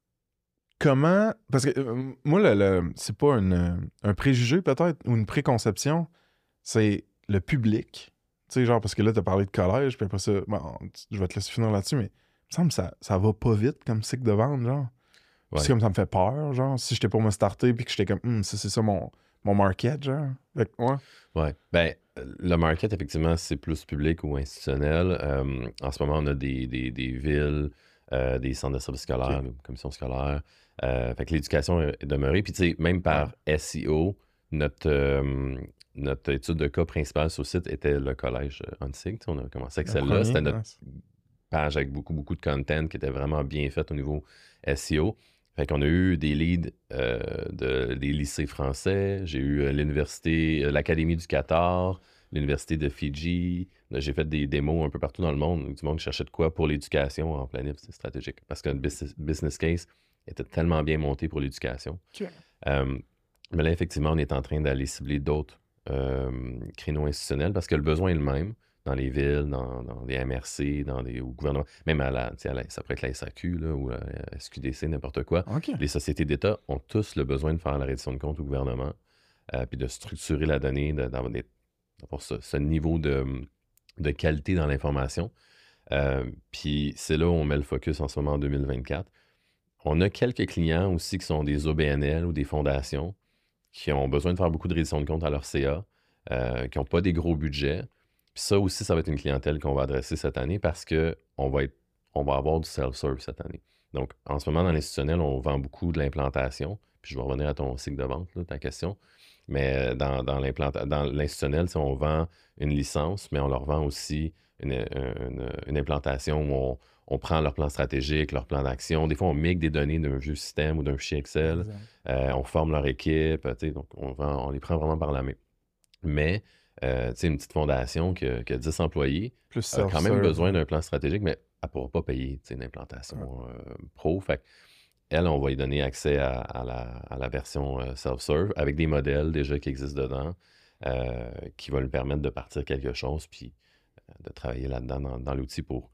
comment... Parce que euh, moi, le, le, c'est pas une, un préjugé peut-être ou une préconception, c'est le public. Tu sais, genre, parce que là, t'as parlé de collège, puis après ça, bon, je vais te laisser finir là-dessus, mais il me semble que ça, ça va pas vite comme cycle de vente, genre. Ouais. C'est comme ça me fait peur, genre, si j'étais pour me starter, puis que j'étais comme, hm, ça, c'est ça mon, mon market, genre. Fait que, ouais. Ouais. Ben, le market, effectivement, c'est plus public ou institutionnel. Euh, en ce moment, on a des, des, des villes, euh, des centres de services scolaires, okay. commissions scolaires. Euh, fait que l'éducation est demeurée. Puis, tu sais, même par ouais. S E O, notre, euh, notre étude de cas principale sur le site était le collège OnSig. On a commencé avec le celle-là. C'était notre ouais. page avec beaucoup, beaucoup de content qui était vraiment bien faite au niveau S E O. Fait qu'on a eu des leads euh, de, des lycées français. J'ai eu euh, l'université, euh, l'Académie du Qatar, l'Université de Fidji. Là, j'ai fait des démos un peu partout dans le monde. Du monde qui cherchait de quoi pour l'éducation en planif, c'est stratégique. Parce qu'un business, business case était tellement bien monté pour l'éducation. Okay. Euh, mais là, effectivement, on est en train d'aller cibler d'autres euh, créneaux institutionnels parce que le besoin est le même dans les villes, dans, dans les M R C, dans les au gouvernement, même à la, à la, ça pourrait être la S A Q là, ou la S Q D C, n'importe quoi. Okay. Les sociétés d'État ont tous le besoin de faire la reddition de compte au gouvernement, euh, puis de structurer la donnée, de, d'avoir, des, d'avoir ce, ce niveau de, de qualité dans l'information. Euh, puis c'est là où on met le focus en ce moment en deux mille vingt-quatre. On a quelques clients aussi qui sont des O B N L ou des fondations qui ont besoin de faire beaucoup de reddition de compte à leur C A, euh, qui n'ont pas des gros budgets. Puis ça aussi, ça va être une clientèle qu'on va adresser cette année parce qu'on va, être, on va avoir du self-serve cette année. Donc, en ce moment, dans l'institutionnel, on vend beaucoup de l'implantation. Puis je vais revenir à ton cycle de vente, là, ta question. Mais dans, dans, dans l'institutionnel, on vend une licence, mais on leur vend aussi une, une, une implantation où on, on prend leur plan stratégique, leur plan d'action. Des fois, on mixe des données d'un vieux système ou d'un fichier Excel. Euh, on forme leur équipe. Donc, on, vend, on les prend vraiment par la main. Mais... Euh, une petite fondation qui a, qui a dix employés Plus a quand même besoin d'un plan stratégique, mais elle ne pourra pas payer une implantation ouais. euh, pro. Fait elle, on va lui donner accès à, à, la, à la version euh, self-serve avec des modèles déjà qui existent dedans euh, qui vont lui permettre de partir quelque chose puis euh, de travailler là-dedans dans, dans l'outil pour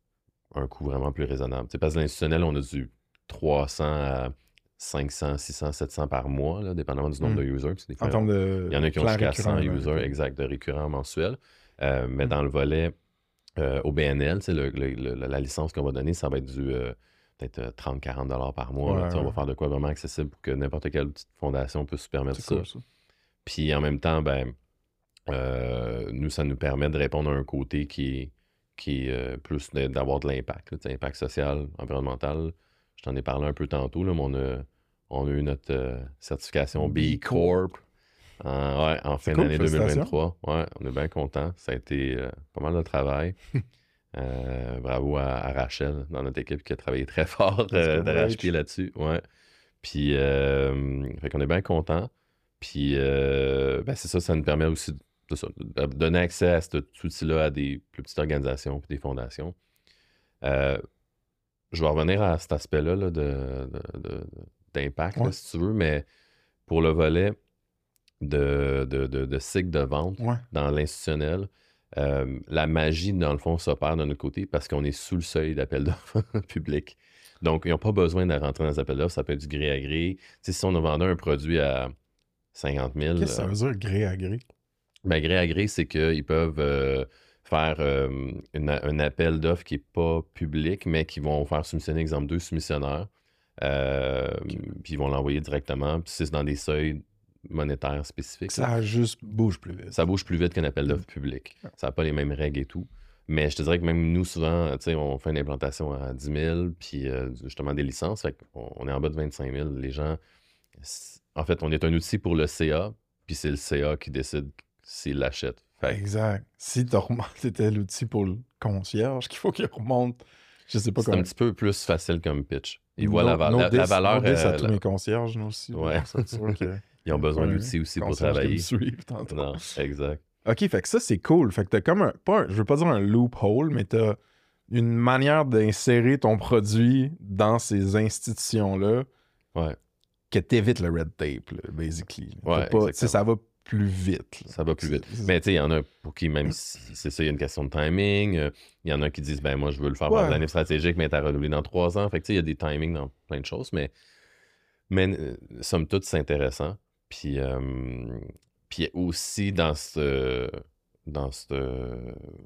un coût vraiment plus raisonnable. T'sais, parce que l'institutionnel, on a du trois cents à cinq cents, six cents, sept cents par mois, là, dépendamment du nombre mmh. de users. Des fois, en termes de il y en a qui ont jusqu'à cent users, okay. exact, de récurrents mensuels. Euh, mais mmh. dans le volet euh, O B N L, le, le, le, la licence qu'on va donner, ça va être du euh, peut-être trente à quarante dollars par mois. Ouais, là, ouais. On va faire de quoi vraiment accessible pour que n'importe quelle petite fondation puisse se permettre ça. Cool, ça. Puis en même temps, ben, euh, nous, ça nous permet de répondre à un côté qui est, qui est euh, plus d'avoir de l'impact, là, impact social, environnemental. Je t'en ai parlé un peu tantôt, là, mais on a, on a eu notre euh, certification B Corp en, ouais, en fin cool, d'année deux mille vingt-trois. Ouais, on est bien contents. Ça a été euh, pas mal de travail. euh, bravo à, à Rachel dans notre équipe qui a travaillé très fort euh, d'arrache-pied là-dessus. Ouais. Puis, euh, fait qu'on est bien contents. Puis, euh, ben c'est ça, ça nous permet aussi de, de, ça, de donner accès à cet outil-là à des plus petites organisations et des fondations. Euh, Je vais revenir à cet aspect-là là, de, de, de, d'impact, Ouais. là, si tu veux, mais pour le volet de, de, de, de cycle de vente Ouais. dans l'institutionnel, euh, la magie, dans le fond, s'opère de notre côté parce qu'on est sous le seuil d'appel d'offres public. Donc, ils n'ont pas besoin de rentrer dans les appels d'offres, ça peut être du gré à gré. Tu sais, si on a vendu un produit à cinquante mille, Qu'est-ce que ça veut dire, gré à gré? ben, gré à gré, c'est qu'ils peuvent euh, faire euh, une- un appel d'offres qui n'est pas public, mais qui vont faire soumissionner, exemple, deux soumissionnaires, euh, puis ils vont l'envoyer directement, puis c'est dans des seuils monétaires spécifiques. là. Ça juste bouge plus vite. Ça bouge plus vite qu'un appel d'offres public. Ça n'a pas les mêmes règles et tout. Mais je te dirais que même nous, souvent, tu sais, on fait une implantation à dix mille, puis euh, justement des licences, fait qu'on on est en bas de vingt-cinq mille. Les gens, c'est- en fait, on est un outil pour le C A, puis c'est le C A qui décide s'il l'achète. Fait que Exact. Si tu c'était l'outil pour le concierge qu'il faut qu'il remonte, je sais pas c'est un comment. petit peu plus facile comme pitch. Ils voient la, No- va- no la- diss- la valeur. no diss à euh, tous la- mes concierges, nous aussi. Ouais. C'est sûr que- Ils ont besoin Ouais, d'outils aussi pour concierge qui travailler. me suivent tantôt. Non, exact. OK, fait que ça, c'est cool. Fait que t'as comme un, pas un- je veux pas dire un loophole, mais t'as une manière d'insérer ton produit dans ces institutions-là Ouais, que t'évites le red tape, là, basically. Ouais, Faut pas- tu sais, exactement. ça va plus vite. là. ça va plus vite. C'est- Mais tu sais, il y en a pour qui, même si c'est ça, il y a une question de timing. euh, Il y en a qui disent, ben moi, je veux le faire Ouais. par l'année stratégique, mais t'as renouvelé dans trois ans. Fait que tu sais, il y a des timings dans plein de choses, mais, mais euh, somme toute, c'est intéressant. Puis, euh, puis aussi, dans ce, dans ce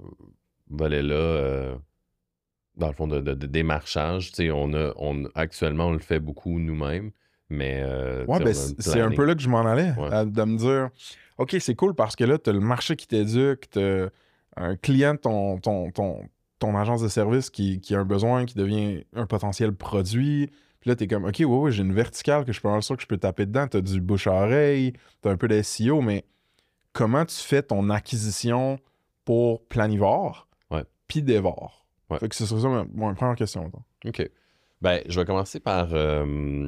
volet-là, euh, dans le fond, de, de- de démarchage, tu sais, on a, on, actuellement, on le fait beaucoup nous-mêmes, mais euh, tu Ouais, sais, ben, on a c'est une c'est un planning. peu là que je m'en allais, Ouais. à- de me dire, OK, c'est cool parce que là, tu as le marché qui t'éduque, tu as un client de ton, ton, ton, ton agence de service qui, qui a un besoin, qui devient un potentiel produit. Puis là, tu es comme, OK, ouais, ouais, j'ai une verticale que je peux avoir sûr que je peux taper dedans. Tu as du bouche à oreille, tu as un peu de S E O, mais comment tu fais ton acquisition pour Planivore Ouais. puis Devore? Ouais. Fait que ce serait ça ma, ma première question. donc. OK. Ben, je vais commencer par. euh,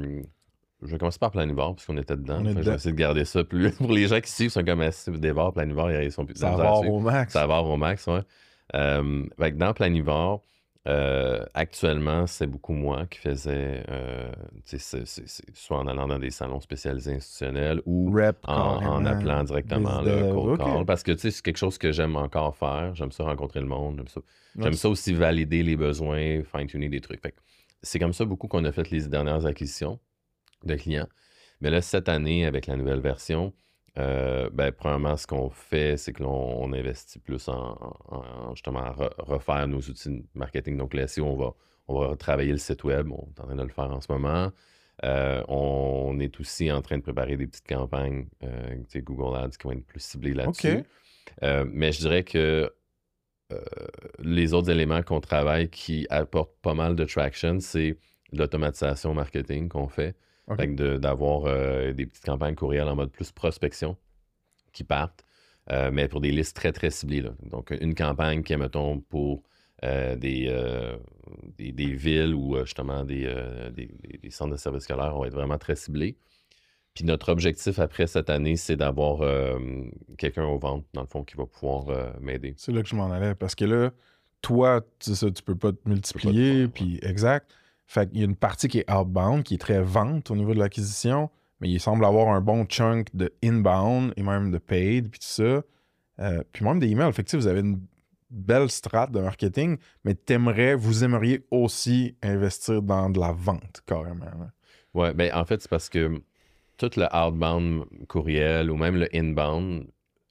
je vais commencer par Planivore, puisqu'on était dedans. On est Fait que Je dedans. vais essayer de garder ça plus. Pour les gens qui suivent, sont comme assez Devore, Planivore, ils sont plus Ça de va misère à avoir suivre. au max. Ça va au max, ouais. Euh, fait que dans Planivore, euh, actuellement, c'est beaucoup moi qui faisais, euh, tu sais, c'est- c'est- c'est soit en allant dans des salons spécialisés institutionnels ou Rep, en, en carrément, appelant directement biz le dev, cold ok. call. Parce que, tu sais, c'est quelque chose que j'aime encore faire. J'aime ça rencontrer le monde. J'aime ça, Ouais, j'aime ça aussi valider les besoins, fine-tuner des trucs. Fait que c'est comme ça beaucoup qu'on a fait les dernières acquisitions de clients. Mais là, cette année, avec la nouvelle version, euh, ben, premièrement, ce qu'on fait, c'est que l'on on investit plus en, en- en, justement à re- refaire nos outils de marketing. Donc là, si on va, on va travailler le site web, on est en train de le faire en ce moment. Euh, on est aussi en train de préparer des petites campagnes, euh, tu sais, Google Ads qui vont être plus ciblées là-dessus. OK. Euh, mais je dirais que euh, les autres éléments qu'on travaille qui apportent pas mal de traction, c'est l'automatisation marketing qu'on fait. OK. Fait que de- d'avoir euh, des petites campagnes courriel en mode plus prospection qui partent, euh, mais pour des listes très, très ciblées. là. Donc, une campagne qui est, mettons, pour euh, des, euh, des, des villes ou euh, justement des, euh, des, des- des centres de services scolaires, on va être vraiment très ciblés. Puis notre objectif après cette année, c'est d'avoir euh, quelqu'un aux ventes, dans le fond, qui va pouvoir euh, m'aider. C'est là que je m'en allais. Parce que là, toi, tu sais ça, tu peux pas te multiplier, faire, puis exact. Fait qu'il y a une partie qui est outbound, qui est très vente au niveau de l'acquisition, mais il semble avoir un bon chunk de inbound et même de paid, puis tout ça. Euh, puis même des emails. Fait que tu sais, vous avez une belle strate de marketing, mais t'aimerais, vous aimeriez aussi investir dans de la vente, carrément. là. Ouais, ben en fait, c'est parce que tout le outbound courriel ou même le inbound,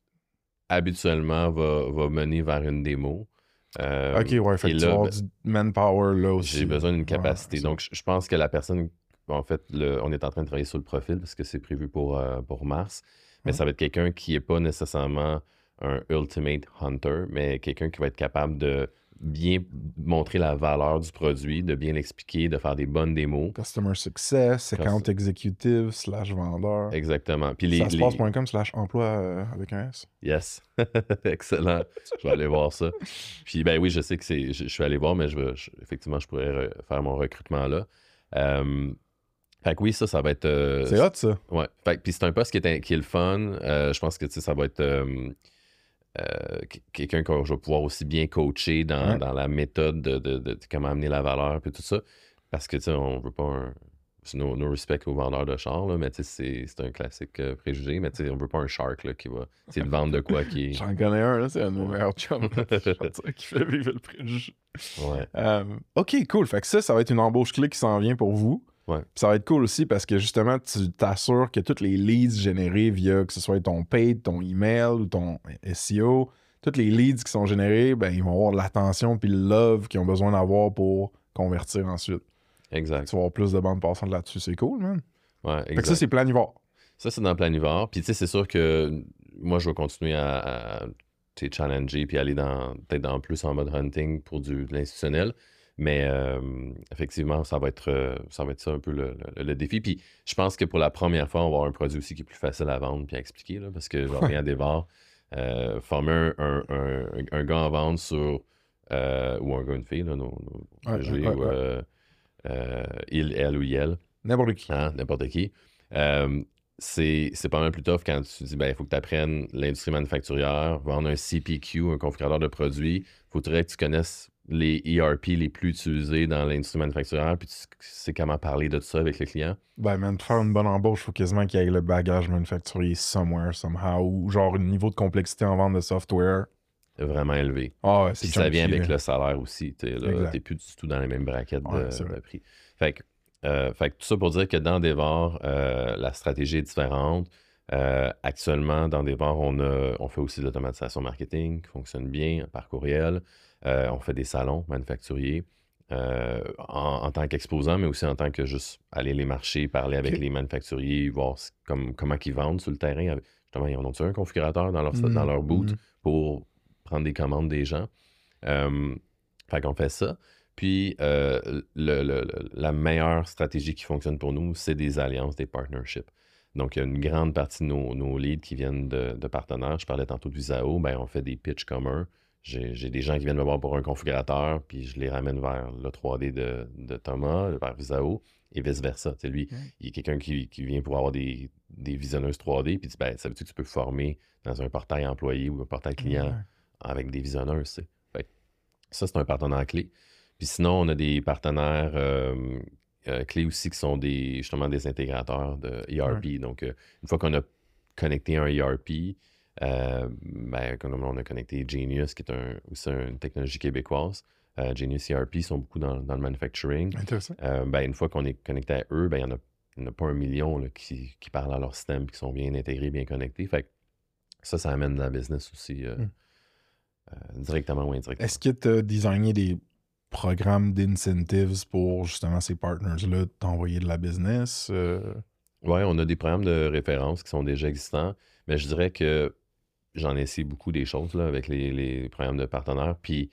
habituellement, va, va mener vers une démo. Euh, OK, ouais, fait et que tu là, vas avoir ben, du manpower là aussi. j'ai besoin d'une Ouais, capacité. c'est- Donc, je je pense que la personne, en fait, le- on est en train de travailler sur le profil parce que c'est prévu pour, euh, pour mars. Mais Ouais. ça va être quelqu'un qui n'est pas nécessairement un ultimate hunter, mais quelqu'un qui va être capable de bien montrer la valeur du produit, de bien l'expliquer, de faire des bonnes démos. Customer success, account Cust- executive, slash vendeur. Exactement. Puis les, Ça se les- passe point com slash emploi euh, avec un S. Yes. Excellent. Je vais aller voir ça. Puis, ben oui, je sais que c'est. Je, je suis allé voir, mais je veux, je- effectivement, je pourrais re- faire mon recrutement là. Euh, fait que oui, ça, ça va être. euh, C'est hot, ça. Ouais. Fait que- puis c'est un poste qui est, in- qui est le fun. Euh, je pense que tu sais, ça va être euh, euh, qu- quelqu'un que je vais pouvoir aussi bien coacher dans, Ouais. dans la méthode de, de- de- de comment amener la valeur puis tout ça. Parce que tu sais, on veut pas un, c'est no, no respect aux vendeurs de chars, là, mais c'est, c'est un classique euh, préjugé, mais on veut pas un shark là, qui va essayer de vendre de quoi qui est... J'en connais un, là, c'est un de mes Ouais. meilleurs chums, là, qui fait vivre le préjugé. Ouais. Euh, ok, cool. Fait que ça, ça va être une embauche clé qui s'en vient pour vous. Ouais. Puis ça va être cool aussi parce que justement, tu t'assures que tous les leads générés via que ce soit ton paid, ton email ou ton S E O, tous les leads qui sont générés, ben, ils vont avoir l'attention puis le love qu'ils ont besoin d'avoir pour convertir ensuite. Exact. Tu vas avoir plus de bandes passantes là-dessus. C'est cool, man. Ouais, Fait que exact. ça, c'est Planivore. Ça, c'est dans Planivore. Puis, tu sais, c'est sûr que moi, je vais continuer à, à tu sais, challenger puis aller dans peut-être dans plus en mode hunting pour du, de l'institutionnel. Mais euh, effectivement, ça va être euh, ça va être ça un peu le, le, le défi. Puis, je pense que pour la première fois, on va avoir un produit aussi qui est plus facile à vendre puis à expliquer. Là, parce que je reviens à Dévar. Euh, former un, un, un, un gars en vente sur... Euh, ou un gars, une fille, là, nos, nos Ouais, préjugés, ouais, ou ouais. euh, euh, il, elle ou il. N'importe qui. Hein, n'importe qui. Euh, c'est, c'est pas mal plus tough quand tu dis, ben, il faut que tu apprennes l'industrie manufacturière, vendre un C P Q, un configurateur de produits. Il faudrait que tu connaisses les E R P les plus utilisés dans l'industrie manufacturière, puis tu sais comment parler de tout ça avec le client. Ben, man, pour faire une bonne embauche, il faut quasiment qu'il y ait le bagage manufacturier somewhere, somehow, ou genre un niveau de complexité en vente de software. Vraiment élevé. Ah ouais, c'est Puis ça vient chunky, avec là. le salaire aussi. Tu Exact. n'es plus du tout dans les mêmes braquettes Ouais, de, c'est de vrai. prix. Fait que, euh, fait que tout ça pour dire que dans Dévar, euh, la stratégie est différente. Euh, actuellement, dans Dévar, on, a, on fait aussi de l'automatisation marketing qui fonctionne bien par courriel. Euh, on fait des salons manufacturiers euh, en, en tant qu'exposant, mais aussi en tant que juste aller les marchés, parler avec Ok. les manufacturiers, voir c- comme, comment ils vendent sur le terrain. Justement, ils ont un configurateur dans leur, Mhm, dans leur boot mhm. pour prendre des commandes des gens. Euh, fait qu'on fait ça. Puis, euh, le- le- le- la meilleure stratégie qui fonctionne pour nous, c'est des alliances, des partnerships. Donc, il y a une grande partie de nos, nos leads qui viennent de, de partenaires. Je parlais tantôt de Visao, ben, on fait des pitchs communs. J'ai, j'ai des gens qui viennent me voir pour un configurateur, puis je les ramène vers le trois D de, de Thomas, vers Visao, et vice-versa. Tu sais, lui, Ouais. il y a quelqu'un qui, qui vient pour avoir des, des visionneuses trois D, puis il dit, ben, ça veut dire que tu peux former dans un portail employé ou un portail client Ouais. avec des visionneuses. Tu sais. Fait que ça, c'est un partenaire clé. Puis sinon, on a des partenaires euh, euh, clés aussi qui sont des, justement des intégrateurs de E R P. Donc, euh, une fois qu'on a connecté un E R P, euh, ben, comme on a connecté Genius, qui est un, aussi une technologie québécoise. Euh, Genius E R P sont beaucoup dans, dans le manufacturing. Intéressant. Euh, ben, une fois qu'on est connecté à eux, ben, il n'y en, en a pas un million là, qui, qui parlent à leur système, qui sont bien intégrés, bien connectés. Fait que ça, ça amène de la business aussi, euh, Mm. euh, directement ou indirectement. Est-ce que tu as designé des programmes d'incentives pour justement ces partners-là t'envoyer de la business? Euh... Oui, on a des programmes de référence qui sont déjà existants, mais je dirais que j'en ai essayé beaucoup des choses là, avec les, les programmes de partenaires. Puis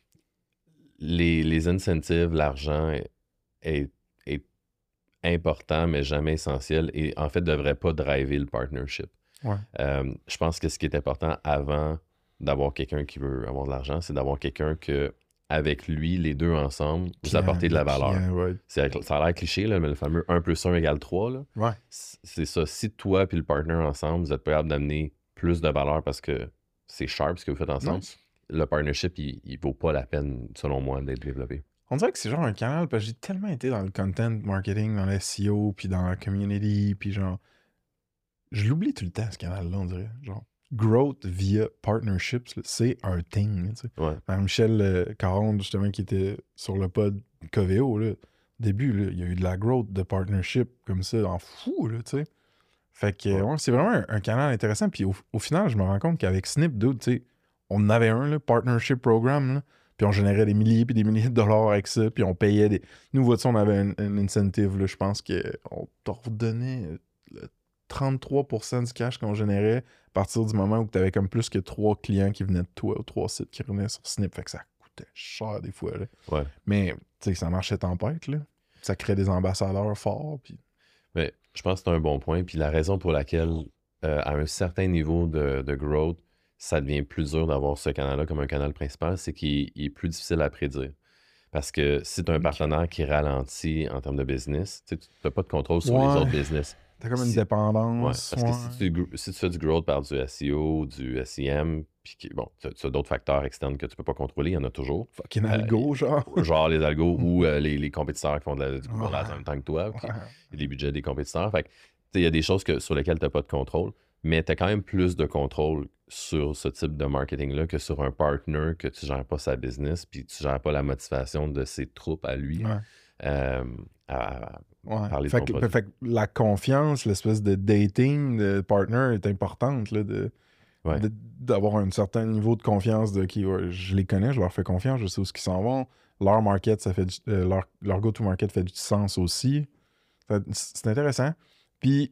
les, les incentives, l'argent est, est, est important, mais jamais essentiel et en fait ne devrait pas driver le partnership. Ouais. Euh, je pense que ce qui est important avant d'avoir quelqu'un qui veut avoir de l'argent, c'est d'avoir quelqu'un que avec lui, les deux ensemble, vous Client, apportez de la le valeur. client, ouais. C'est, ça a l'air cliché, là, mais le fameux un plus un égale trois, là, Ouais. c'est ça. Si toi et le partner ensemble, vous êtes capable d'amener plus de valeur parce que c'est sharp ce que vous faites ensemble, Nice. le partnership, il, il vaut pas la peine, selon moi, d'être développé. On dirait que c'est genre un canal, parce que j'ai tellement été dans le content marketing, dans l'S E O, puis dans la community, puis genre... Je l'oublie tout le temps, ce canal-là, on dirait. Genre, growth via partnerships, là, c'est un thing, là, tu sais. Ouais. Mme Michel euh, Caron, justement, qui était sur le pod Coveo, là, au début, là, il y a eu de la growth de partnership comme ça, en fou, là, tu sais. Fait que, Ouais. ouais, c'est vraiment un, un canal intéressant. Puis au, au final, je me rends compte qu'avec Snip, dude, tu sais, on en avait un, là, partnership program, là, puis on générait des milliers puis des milliers de dollars avec ça, puis on payait des... Nous, vois-tu, on avait un, un incentive, là, je pense qu'on te redonnait le trente-trois pour cent du cash qu'on générait à partir du moment où tu avais comme plus que trois clients qui venaient de toi, ou trois sites qui revenaient sur Snip, fait que ça coûtait cher des fois, là. Ouais. Mais, tu sais, ça marchait tempête, là. Ça crée des ambassadeurs forts, puis... Mais je pense que c'est un bon point. Puis la raison pour laquelle, euh, à un certain niveau de, de growth, ça devient plus dur d'avoir ce canal-là comme un canal principal, c'est qu'il il est plus difficile à prédire. Parce que si tu as un Ok. partenaire qui ralentit en termes de business, tu n'as pas de contrôle sur Ouais. les autres business. T'as comme une Si- Ouais, dépendance. parce que ouais. si tu, gr- si tu fais du growth par du S E O, du S E M, puis qui, bon, tu as d'autres facteurs externes que tu peux pas contrôler, il y en a toujours. Fucking algo, euh, genre. Genre les algos ou euh, les, les compétiteurs qui font de la, du Google Ouais. Ads en même temps que toi, puis Ouais. les budgets des compétiteurs. Fait que, il y a des choses que, sur lesquelles tu n'as pas de contrôle, mais tu as quand même plus de contrôle sur ce type de marketing-là que sur un partner que tu ne gères pas sa business, puis tu ne gères pas la motivation de ses troupes à lui. Ouais. Euh, à, à Ouais. parler Fait de ton que, produit. fait que la confiance, l'espèce de dating de partner est importante, là, de, Ouais. de- d'avoir un certain niveau de confiance de qui ouais, je les connais, je leur fais confiance, je sais où ils s'en vont. Leur market, ça fait du- euh, leur, leur go-to-market fait du sens aussi. Fait- C'est intéressant. Puis,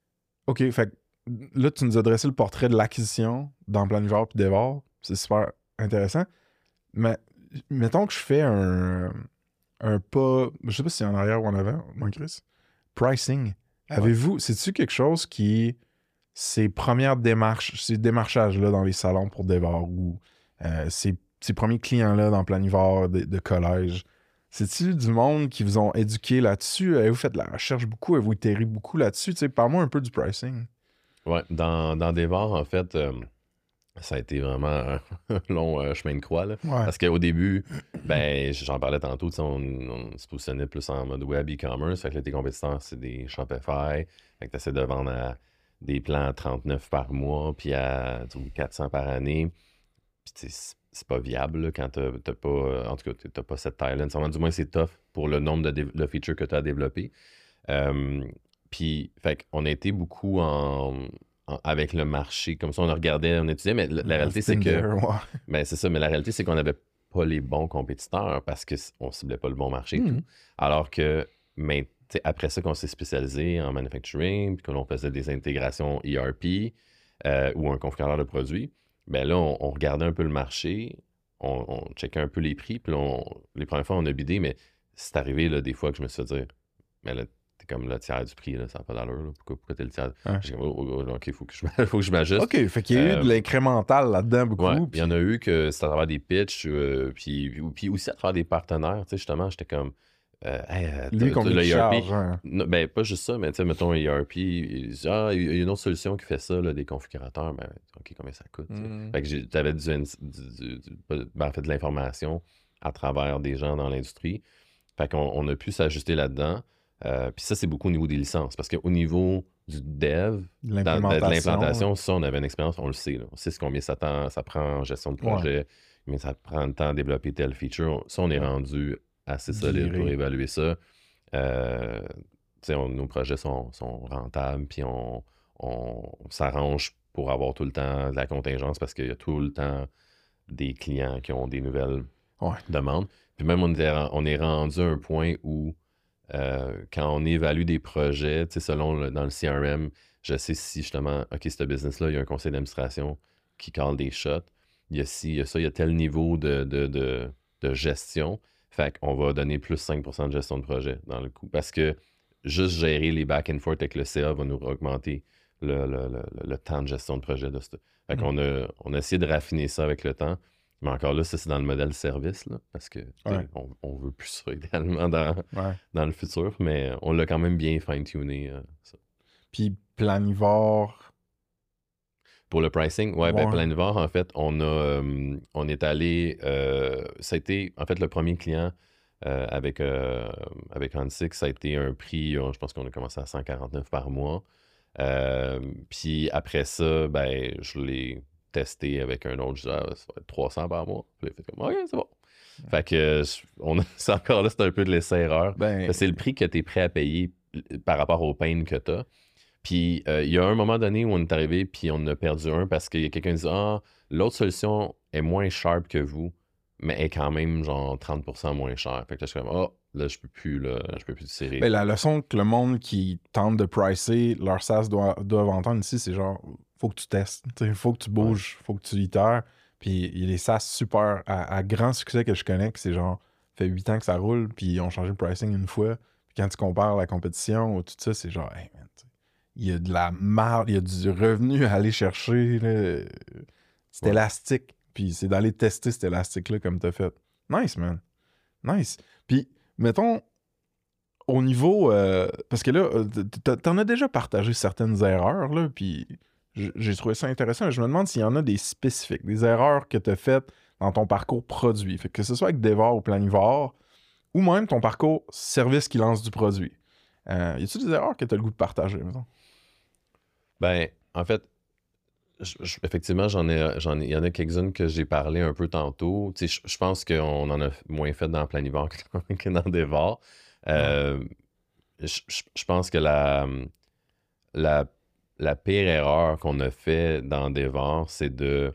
OK, fait que là, tu nous as dressé le portrait de l'acquisition dans Planivore puis Devor. C'est super intéressant. Mais mettons que je fais un, un pas, je sais pas si c'est en arrière ou en avant, moi, Chris. Pricing. Avez-vous, c'est-tu quelque chose qui, ces premières démarches, ces démarchages-là dans les salons pour Devor ou euh, ces, ces premiers clients-là dans Planivore de, de collège, c'est-tu du monde qui vous ont éduqué là-dessus? Avez-vous fait de la recherche beaucoup? Avez-vous itéré beaucoup là-dessus? Tu sais, parle-moi un peu du pricing. Ouais, dans, dans Devor, en fait, euh, ça a été vraiment un long euh, chemin de croix. Là. Ouais. Parce qu'au début, ben, j'en parlais tantôt, tu sais, on, on se positionnait plus en mode web e-commerce. Fait que là, tes compétiteurs, c'est des Shopify. Fait que tu essaies de vendre à des plans à trente-neuf par mois, puis à tu sais, quatre cents par année. Puis tu sais, c'est- c'est pas viable là, quand t'as t'as pas, euh, en tout cas, t'as pas cette taille-là. Nécessairement, du moins, c'est tough pour le nombre de, dé- de features que tu as développé. Euh, puis, fait qu'on a été beaucoup en, en- avec le marché. Comme ça, on regardait, on étudiait, mais la, la réalité, c'est que. Tinder, ouais. Ben, c'est ça, mais la réalité, c'est qu'on n'avait pas les bons compétiteurs parce qu'on ne ciblait pas le bon marché et Mhm. tout. Alors que, mais, tu sais, après ça, qu'on s'est spécialisé en manufacturing, puis que l'on faisait des intégrations E R P euh, ou un configurateur de produits, ben là, on, on regardait un peu le marché, on, on checkait un peu les prix, puis là, on- les premières fois, on a bidé, mais c'est arrivé là, des fois que je me suis fait dire, mais là, t'es comme le tiers du prix, là, ça n'a pas d'allure, là. Pourquoi, pourquoi t'es le tiers? Ouais. J'ai comme, oh, oh, oh, ok, faut que je, faut que je m'ajuste. OK, fait qu'il y a eu Euh, de l'incrémental là-dedans beaucoup. Ouais, il puis- y en a eu que c'est à travers des pitchs, euh, puis, puis aussi à travers des partenaires. Tu sais, justement, j'étais comme. Euh, hey, euh, Lui, t'as- combien t'as il le E R P. charge, hein? Non, ben, pas juste ça, mais tu sais, mettons un E R P. Il dit, ah, il y a une autre solution qui fait ça, là, des configurateurs. Ben, OK, combien ça coûte? tu sais? Mm. Fait que j'ai- t'avais du, ins- du- du- du- ben, en fait, de l'information à travers des gens dans l'industrie. Fait qu'on on a pu s'ajuster là-dedans. Euh, puis ça, c'est beaucoup au niveau des licences. Parce qu'au niveau du dev, De dans- de l'implémentation. l'implantation, ça, on avait une expérience, on le sait. Là. On sait combien ça, tend- ça prend en gestion de projet, combien ça prend le temps à développer telle feature. Ça, on est Ouais. rendu assez solide Viré. pour évaluer ça. Euh, tu sais, on- nos projets sont, sont rentables, puis on, on s'arrange pour avoir tout le temps de la contingence parce qu'il y a tout le temps des clients qui ont des nouvelles Ouais. demandes. Puis même, on est, ren- on est rendu à un point où euh, quand on évalue des projets, tu sais, selon le- dans le C R M, je sais si justement, OK, ce business-là, il y a un conseil d'administration qui cale des shots. Il y a ci, il y a ça, il y a tel niveau de, de, de, de gestion. Fait qu'on va donner plus cinq pour cent de gestion de projet dans le coup. Parce que juste gérer les back and forth avec le C A va nous augmenter le, le, le, le temps de gestion de projet de ça. Fait qu'on a, on a essayé de raffiner ça avec le temps. Mais encore là, ça, c'est dans le modèle service, là, parce que tu sais, Ouais. on, on veut plus ça idéalement dans, Ouais. dans le futur, mais on l'a quand même bien fine-tuné. euh, ça. Puis Planivore. Pour le pricing, ouais, ben Ouais. Planivore, en fait, on a euh, on est allé. Euh, ça a été, en fait, le premier client euh, avec, euh, avec Hansix, ça a été un prix, euh, je pense qu'on a commencé à cent quarante-neuf par mois. Euh, Puis après ça, ben, je l'ai testé avec un autre, je disais, ah, ça va être trois cents par mois. Puis il a fait comme, OK, c'est bon. Fait que, euh, on, c'est encore là, c'est un peu de l'essai-erreur. Ben, C'est le prix que tu es prêt à payer euh, par rapport au pain que tu as. Puis euh, il y a un moment donné où on est arrivé, puis on en a perdu un parce qu'il y a quelqu'un qui dit, ah, l'autre solution est moins sharp que vous, mais est quand même genre trente pour cent moins cher. Fait que là, je suis comme, ah, là, je peux plus, là, je peux plus tirer. ben, la leçon que le monde qui tente de pricer leur SaaS doit, doivent entendre ici, c'est genre, faut que tu testes. Il faut que tu bouges, faut que tu itères. Puis il y a des SaaS super à, à grand succès que je connais, que c'est genre, fait huit ans que ça roule, puis ils ont changé le pricing une fois. Puis quand tu compares la compétition ou tout ça, c'est genre, hey, man, tu sais, il y a de la marge, il y a du revenu à aller chercher. là. C'est Ouais. élastique. Puis c'est d'aller tester cet élastique-là comme tu as fait. Nice, man. Nice. Puis, mettons, au niveau. euh, parce que là, euh, t- t'en as déjà partagé certaines erreurs, là, puis j'ai trouvé ça intéressant. Je me demande s'il y en a des spécifiques, des erreurs que tu as faites dans ton parcours produit. Fait que, que ce soit avec Devar ou Planivore, ou même ton parcours service qui lance du produit. Euh, y a-t-il des erreurs que tu as le goût de partager, mettons? Ben, en fait, je, je, effectivement, j'en ai, j'en ai, il y en a quelques-unes que j'ai parlé un peu tantôt. Tu sais, je, je pense qu'on en a moins fait dans Planivore que dans, que dans Devar. Euh, ouais. je, je, je pense que la, la, la pire erreur qu'on a fait dans Devar, c'est de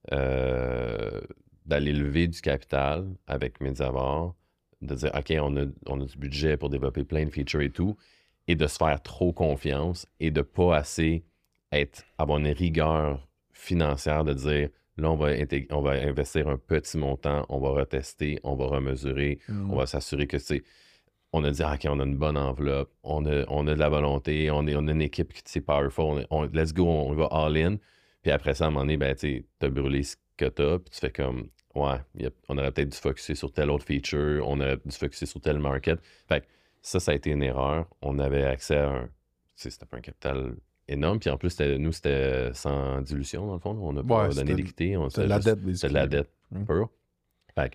euh, d'aller lever du capital avec Mediavore, de dire, OK, on a, on a du budget pour développer plein de features et tout, et de se faire trop confiance et de pas assez être, avoir une rigueur financière de dire, là, on va, intég- on va investir un petit montant, on va retester, on va remesurer, mmh. on va s'assurer que c'est... On a dit, OK, on a une bonne enveloppe, on a, on a de la volonté, on, est, on a une équipe qui est powerful, on, est, on, let's go, on va all-in. Puis après ça, à un moment donné, ben, tu as brûlé ce que t'as, puis tu fais comme, ouais, a, on aurait peut-être dû focuser sur telle autre feature, on aurait dû focuser sur tel market. Fait que ça, ça a été une erreur. On avait accès à un, tu sais, c'était pas un capital énorme, puis en plus, c'était, nous, c'était sans dilution, dans le fond. On n'a pas ouais, donné d'équité. C'était de la dette, C'était de la dette pure. Fait que,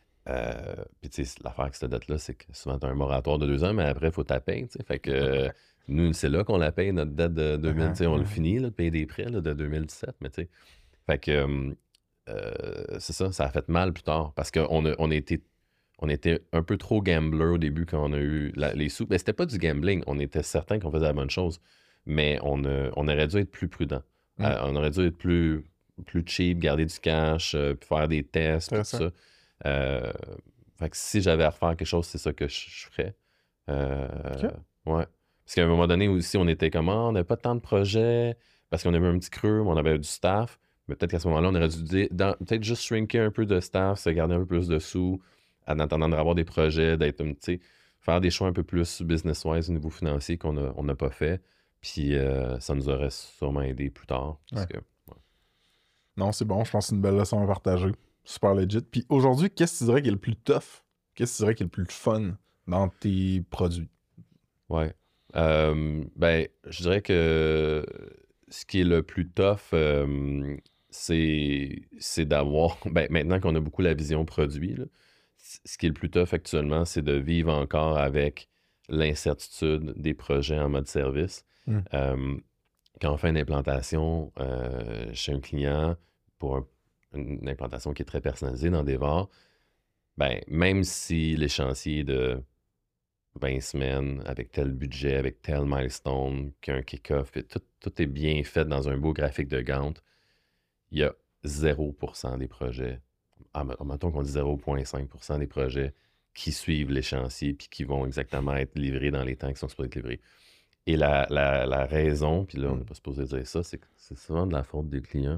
euh, puis tu sais, l'affaire avec cette dette-là, c'est que souvent, tu as un moratoire de deux ans, mais après, il faut ta payer, tu sais. Fait que euh, nous, c'est là qu'on la paye, notre dette de deux mille, tu sais, on le finit, là, de payer des prêts là, de deux mille dix-sept, mais tu sais. Fait que, euh, euh, c'est ça, ça a fait mal plus tard, parce qu'on a, on a été On était un peu trop gambler au début quand on a eu la, les sous. Mais c'était pas du gambling. On était certain qu'on faisait la bonne chose. Mais on, a, on aurait dû être plus prudent. Mm. Euh, on aurait dû être plus, plus cheap, garder du cash, euh, puis faire des tests, tout ça. ça. Euh, fait que si j'avais à refaire quelque chose, c'est ça que je, je ferais. Euh, okay. Ouais. Parce qu'à un moment donné aussi, on était comme, oh, on n'avait pas tant de projets, parce qu'on avait un petit creux, mais on avait du staff. Mais peut-être qu'à ce moment-là, on aurait dû dire, dans, peut-être juste shrinker un peu de staff, se garder un peu plus de sous, en attendant d'avoir des projets, d'être, tu sais, faire des choix un peu plus business-wise au niveau financier qu'on n'a on n'a pas fait. Puis euh, ça nous aurait sûrement aidé plus tard. Parce ouais. que, ouais. Non, c'est bon. Je pense que c'est une belle leçon à partager. Super legit. Puis aujourd'hui, qu'est-ce que tu dirais qui est le plus tough? Qu'est-ce que tu dirais qui est le plus fun dans tes produits? Ouais. Euh, ben, je dirais que ce qui est le plus tough, euh, c'est, c'est d'avoir... Ben, maintenant qu'on a beaucoup la vision produit, là, ce qui est le plus tough actuellement, c'est de vivre encore avec l'incertitude des projets en mode service. Mm. Euh, quand on fait une implantation euh, chez un client pour un, une implantation qui est très personnalisée dans Devar, ben, même si l'échéancier de vingt semaines, avec tel budget, avec tel milestone, qu'un kick-off, tout, tout est bien fait dans un beau graphique de Gantt, il y a zéro pour cent des projets. Ah, mettons qu'on dit zéro virgule cinq pour cent des projets qui suivent l'échéancier puis qui vont exactement être livrés dans les temps qui sont supposés être livrés. Et la, la, la raison, puis là, on n'est pas supposé dire ça, c'est que c'est souvent de la faute des clients.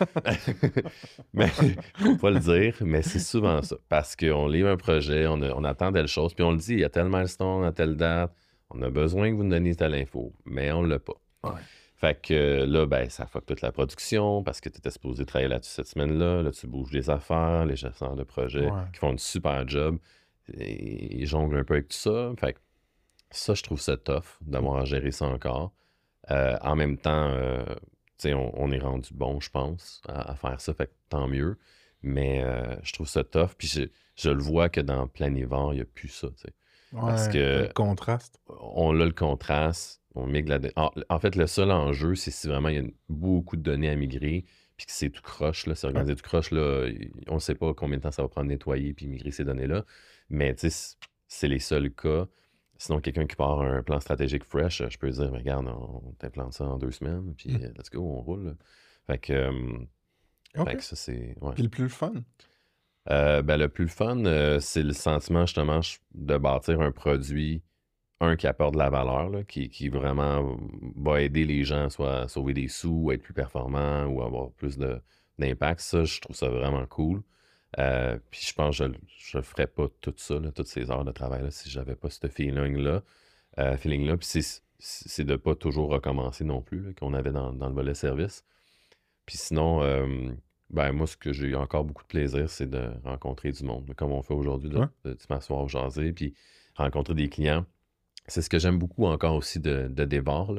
Mais il ne faut pas le dire, mais c'est souvent ça. Parce qu'on livre un projet, on, a, on attend telle chose, puis on le dit, il y a tel milestone à telle date, on a besoin que vous nous donniez telle info, mais on ne l'a pas. Ouais. Fait que là, ben, ça fuck toute la production parce que tu étais supposé travailler là-dessus cette semaine-là. Là, tu bouges les affaires, les gestionnaires de projet ouais. qui font un super job. Et ils jonglent un peu avec tout ça. Fait que ça, je trouve ça tough d'avoir à gérer ça encore. Euh, en même temps, euh, tu sais, on, on est rendu bon, je pense, à, à faire ça. Fait que tant mieux. Mais euh, je trouve ça tough. Puis je, je le vois que dans Planivore, il n'y a plus ça, tu sais. Ouais, parce que le contraste. On a le contraste. On migre la... en, en fait, le seul enjeu, c'est si vraiment il y a beaucoup de données à migrer, puis que c'est tout croche, là, c'est organisé ouais. tout croche, là, on ne sait pas combien de temps ça va prendre nettoyer puis migrer ces données-là. Mais tu sais, c'est les seuls cas. Sinon, quelqu'un qui part un plan stratégique fresh, je peux dire, regarde, on t'implante ça en deux semaines, puis mm. let's go, on roule. Là. Fait que, euh, okay. fait que ça, c'est... Ouais. Puis le plus fun? Euh, ben, le plus fun, euh, c'est le sentiment, justement, de bâtir un produit, un qui apporte de la valeur, là, qui, qui vraiment va aider les gens soit à sauver des sous, être plus performants ou avoir plus de, d'impact. Ça, je trouve ça vraiment cool. Euh, puis je pense que je ne ferais pas tout ça, là, toutes ces heures de travail là, si je n'avais pas ce feeling-là. Euh, feeling-là. Puis c'est, c'est de ne pas toujours recommencer non plus, là, qu'on avait dans, dans le volet service. Puis sinon, euh, ben moi, ce que j'ai encore beaucoup de plaisir, c'est de rencontrer du monde, comme on fait aujourd'hui, là, ouais. de, de m'asseoir, jaser, puis rencontrer des clients. C'est ce que j'aime beaucoup encore aussi de, de Devar, là,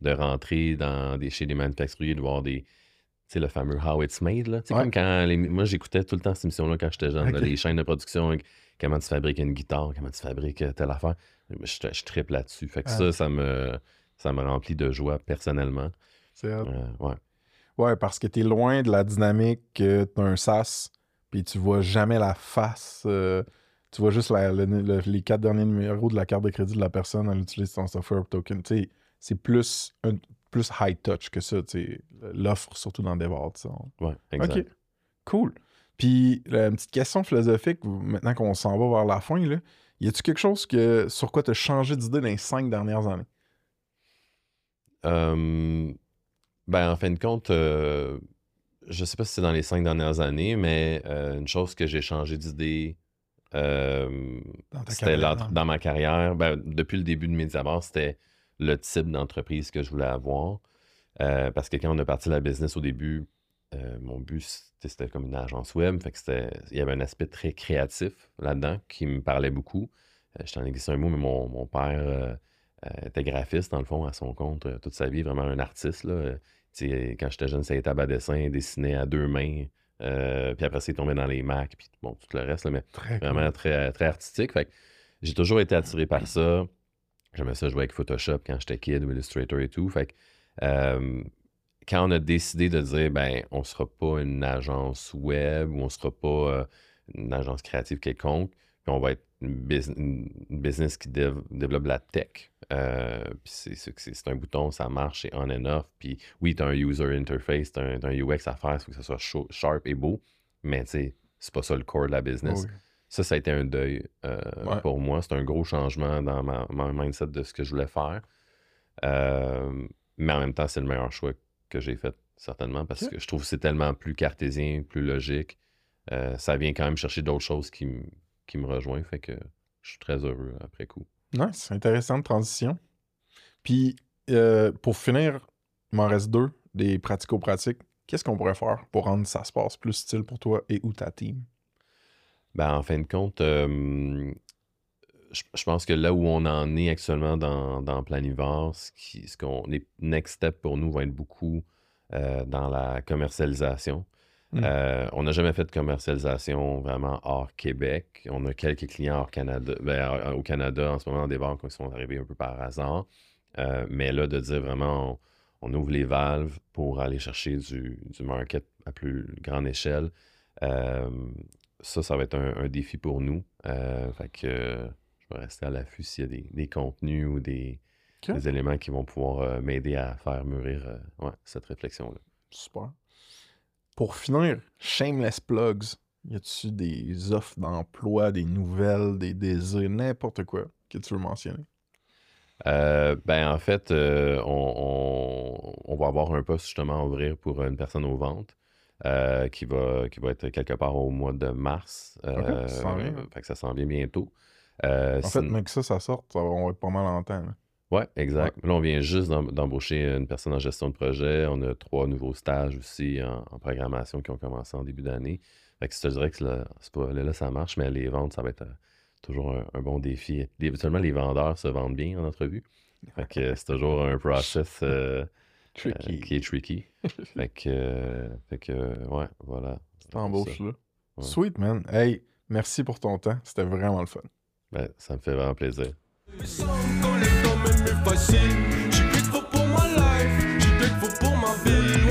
de rentrer dans des, chez des manufacturiers, de voir des, tu sais, le fameux How It's Made, là. Tu sais, Ouais. comme quand, les, moi, j'écoutais tout le temps cette émission-là quand j'étais jeune, là, Ok. les chaînes de production, avec comment tu fabriques une guitare, comment tu fabriques euh, telle affaire. Je, je, je trippe là-dessus. Fait que Ah. ça, ça me, ça me remplit de joie personnellement. C'est hot. Euh, ouais. Ouais, parce que t'es loin de la dynamique que t'as un SaaS, puis tu vois jamais la face. euh, tu vois juste la- le- le- les quatre derniers numéros de la carte de crédit de la personne, elle utilise ton software token. Tu sais, c'est plus, un, plus high touch que ça, tu sais, l'offre, surtout dans DevOps. ça. Ouais, exact. OK, cool. Puis, là, une petite question philosophique, maintenant qu'on s'en va vers la fin, là, y a-tu quelque chose que, sur quoi t'as changé d'idée dans les cinq dernières années? Euh, ben, en fin de compte, euh, je sais pas si c'est dans les cinq dernières années, mais euh, une chose que j'ai changé d'idée, euh, Dans ta c'était carrière, l'entre- hein? dans ma carrière. Ben, depuis le début de Mediabar, c'était le type d'entreprise que je voulais avoir. Euh, parce que quand on a parti la business au début, euh, mon but, c'était c'était comme une agence web. Fait que c'était, il y avait un aspect très créatif là-dedans qui me parlait beaucoup. Euh, je t'en ai glissé un mot, mais mon, mon père euh, euh, était graphiste, dans le fond, à son compte, euh, toute sa vie, vraiment un artiste, là. Euh, tu sais, quand j'étais jeune, ça était à dessin, il dessinait à deux mains. Euh, puis après, ça, il tombait dans les Macs, puis bon, tout le reste, là, mais Très vraiment cool. très, très artistique. Fait que j'ai toujours été attiré par ça. J'aimais ça jouer avec Photoshop quand j'étais kid ou Illustrator et tout. Fait que euh, quand on a décidé de dire, ben, on sera pas une agence web ou on sera pas euh, une agence créative quelconque, puis on va être une, bus- une business qui dev- développe la tech. Euh, puis c'est, c'est, c'est c'est un bouton, ça marche, c'est on and off. Puis oui, tu as un user interface, tu as un, t'as un U X à faire, il faut que ça soit chaud- sharp et beau, mais tu sais, c'est pas ça le core de la business. Oui. Ça, ça a été un deuil euh, Ouais. pour moi. C'est un gros changement dans ma, mon mindset de ce que je voulais faire. Euh, mais en même temps, c'est le meilleur choix que j'ai fait, certainement, parce Ok. que je trouve que c'est tellement plus cartésien, plus logique. Euh, ça vient quand même chercher d'autres choses qui, m- qui me rejoignent. Fait que je suis très heureux après coup. Nice, intéressante transition. Puis, euh, pour finir, il m'en reste deux, des pratico-pratiques. Qu'est-ce qu'on pourrait faire pour rendre ça se passe plus style pour toi et ou ta team? Ben, en fin de compte, euh, je, je pense que là où on en est actuellement dans, dans Planivore, ce qui, ce qu'on, les next steps pour nous vont être beaucoup euh, dans la commercialisation. Mm. Euh, on n'a jamais fait de commercialisation vraiment hors Québec. On a quelques clients hors Canada, ben, hors- au Canada en ce moment, des ventes qui sont arrivées un peu par hasard. Euh, mais là, de dire vraiment, on, on ouvre les valves pour aller chercher du, du market à plus grande échelle. Euh, ça, ça va être un, un défi pour nous. Euh, fait que euh, je vais rester à l'affût s'il y a des, des contenus ou des, Ok. des éléments qui vont pouvoir euh, m'aider à faire mûrir euh, ouais, cette réflexion-là. Super. Pour finir, shameless plugs. Y a-tu des offres d'emploi, des nouvelles, des désirs, n'importe quoi que tu veux mentionner? Euh, ben, en fait, euh, on, on- on va avoir un poste justement à ouvrir pour une personne aux ventes euh, qui va, qui va être quelque part au mois de mars. Euh, ça s'en vient. fait que ça s'en vient bientôt. Euh, En fait, sin- mais que ça, ça sorte, ça va, on va être pas mal en temps. là. Ouais, exact. Là, on vient juste d'em- d'embaucher une personne en gestion de projet. On a trois nouveaux stages aussi en, en programmation qui ont commencé en début d'année. Fait que je te dirais que là, c'est pas, là, là, ça marche, mais les ventes, ça va être euh, toujours un, un bon défi. Les, habituellement, les vendeurs se vendent bien en entrevue. Fait que euh, c'est toujours un process euh, Tricky. euh, qui est tricky. Fait que, euh, fait que euh, ouais, voilà. Cette embauche-là. Ouais. Sweet, man. Hey, merci pour ton temps. C'était vraiment le fun. Ben, ça me fait vraiment plaisir. Quand le temps même est facile, j'suis grateful pour ma life, j'suis grateful pour ma vie.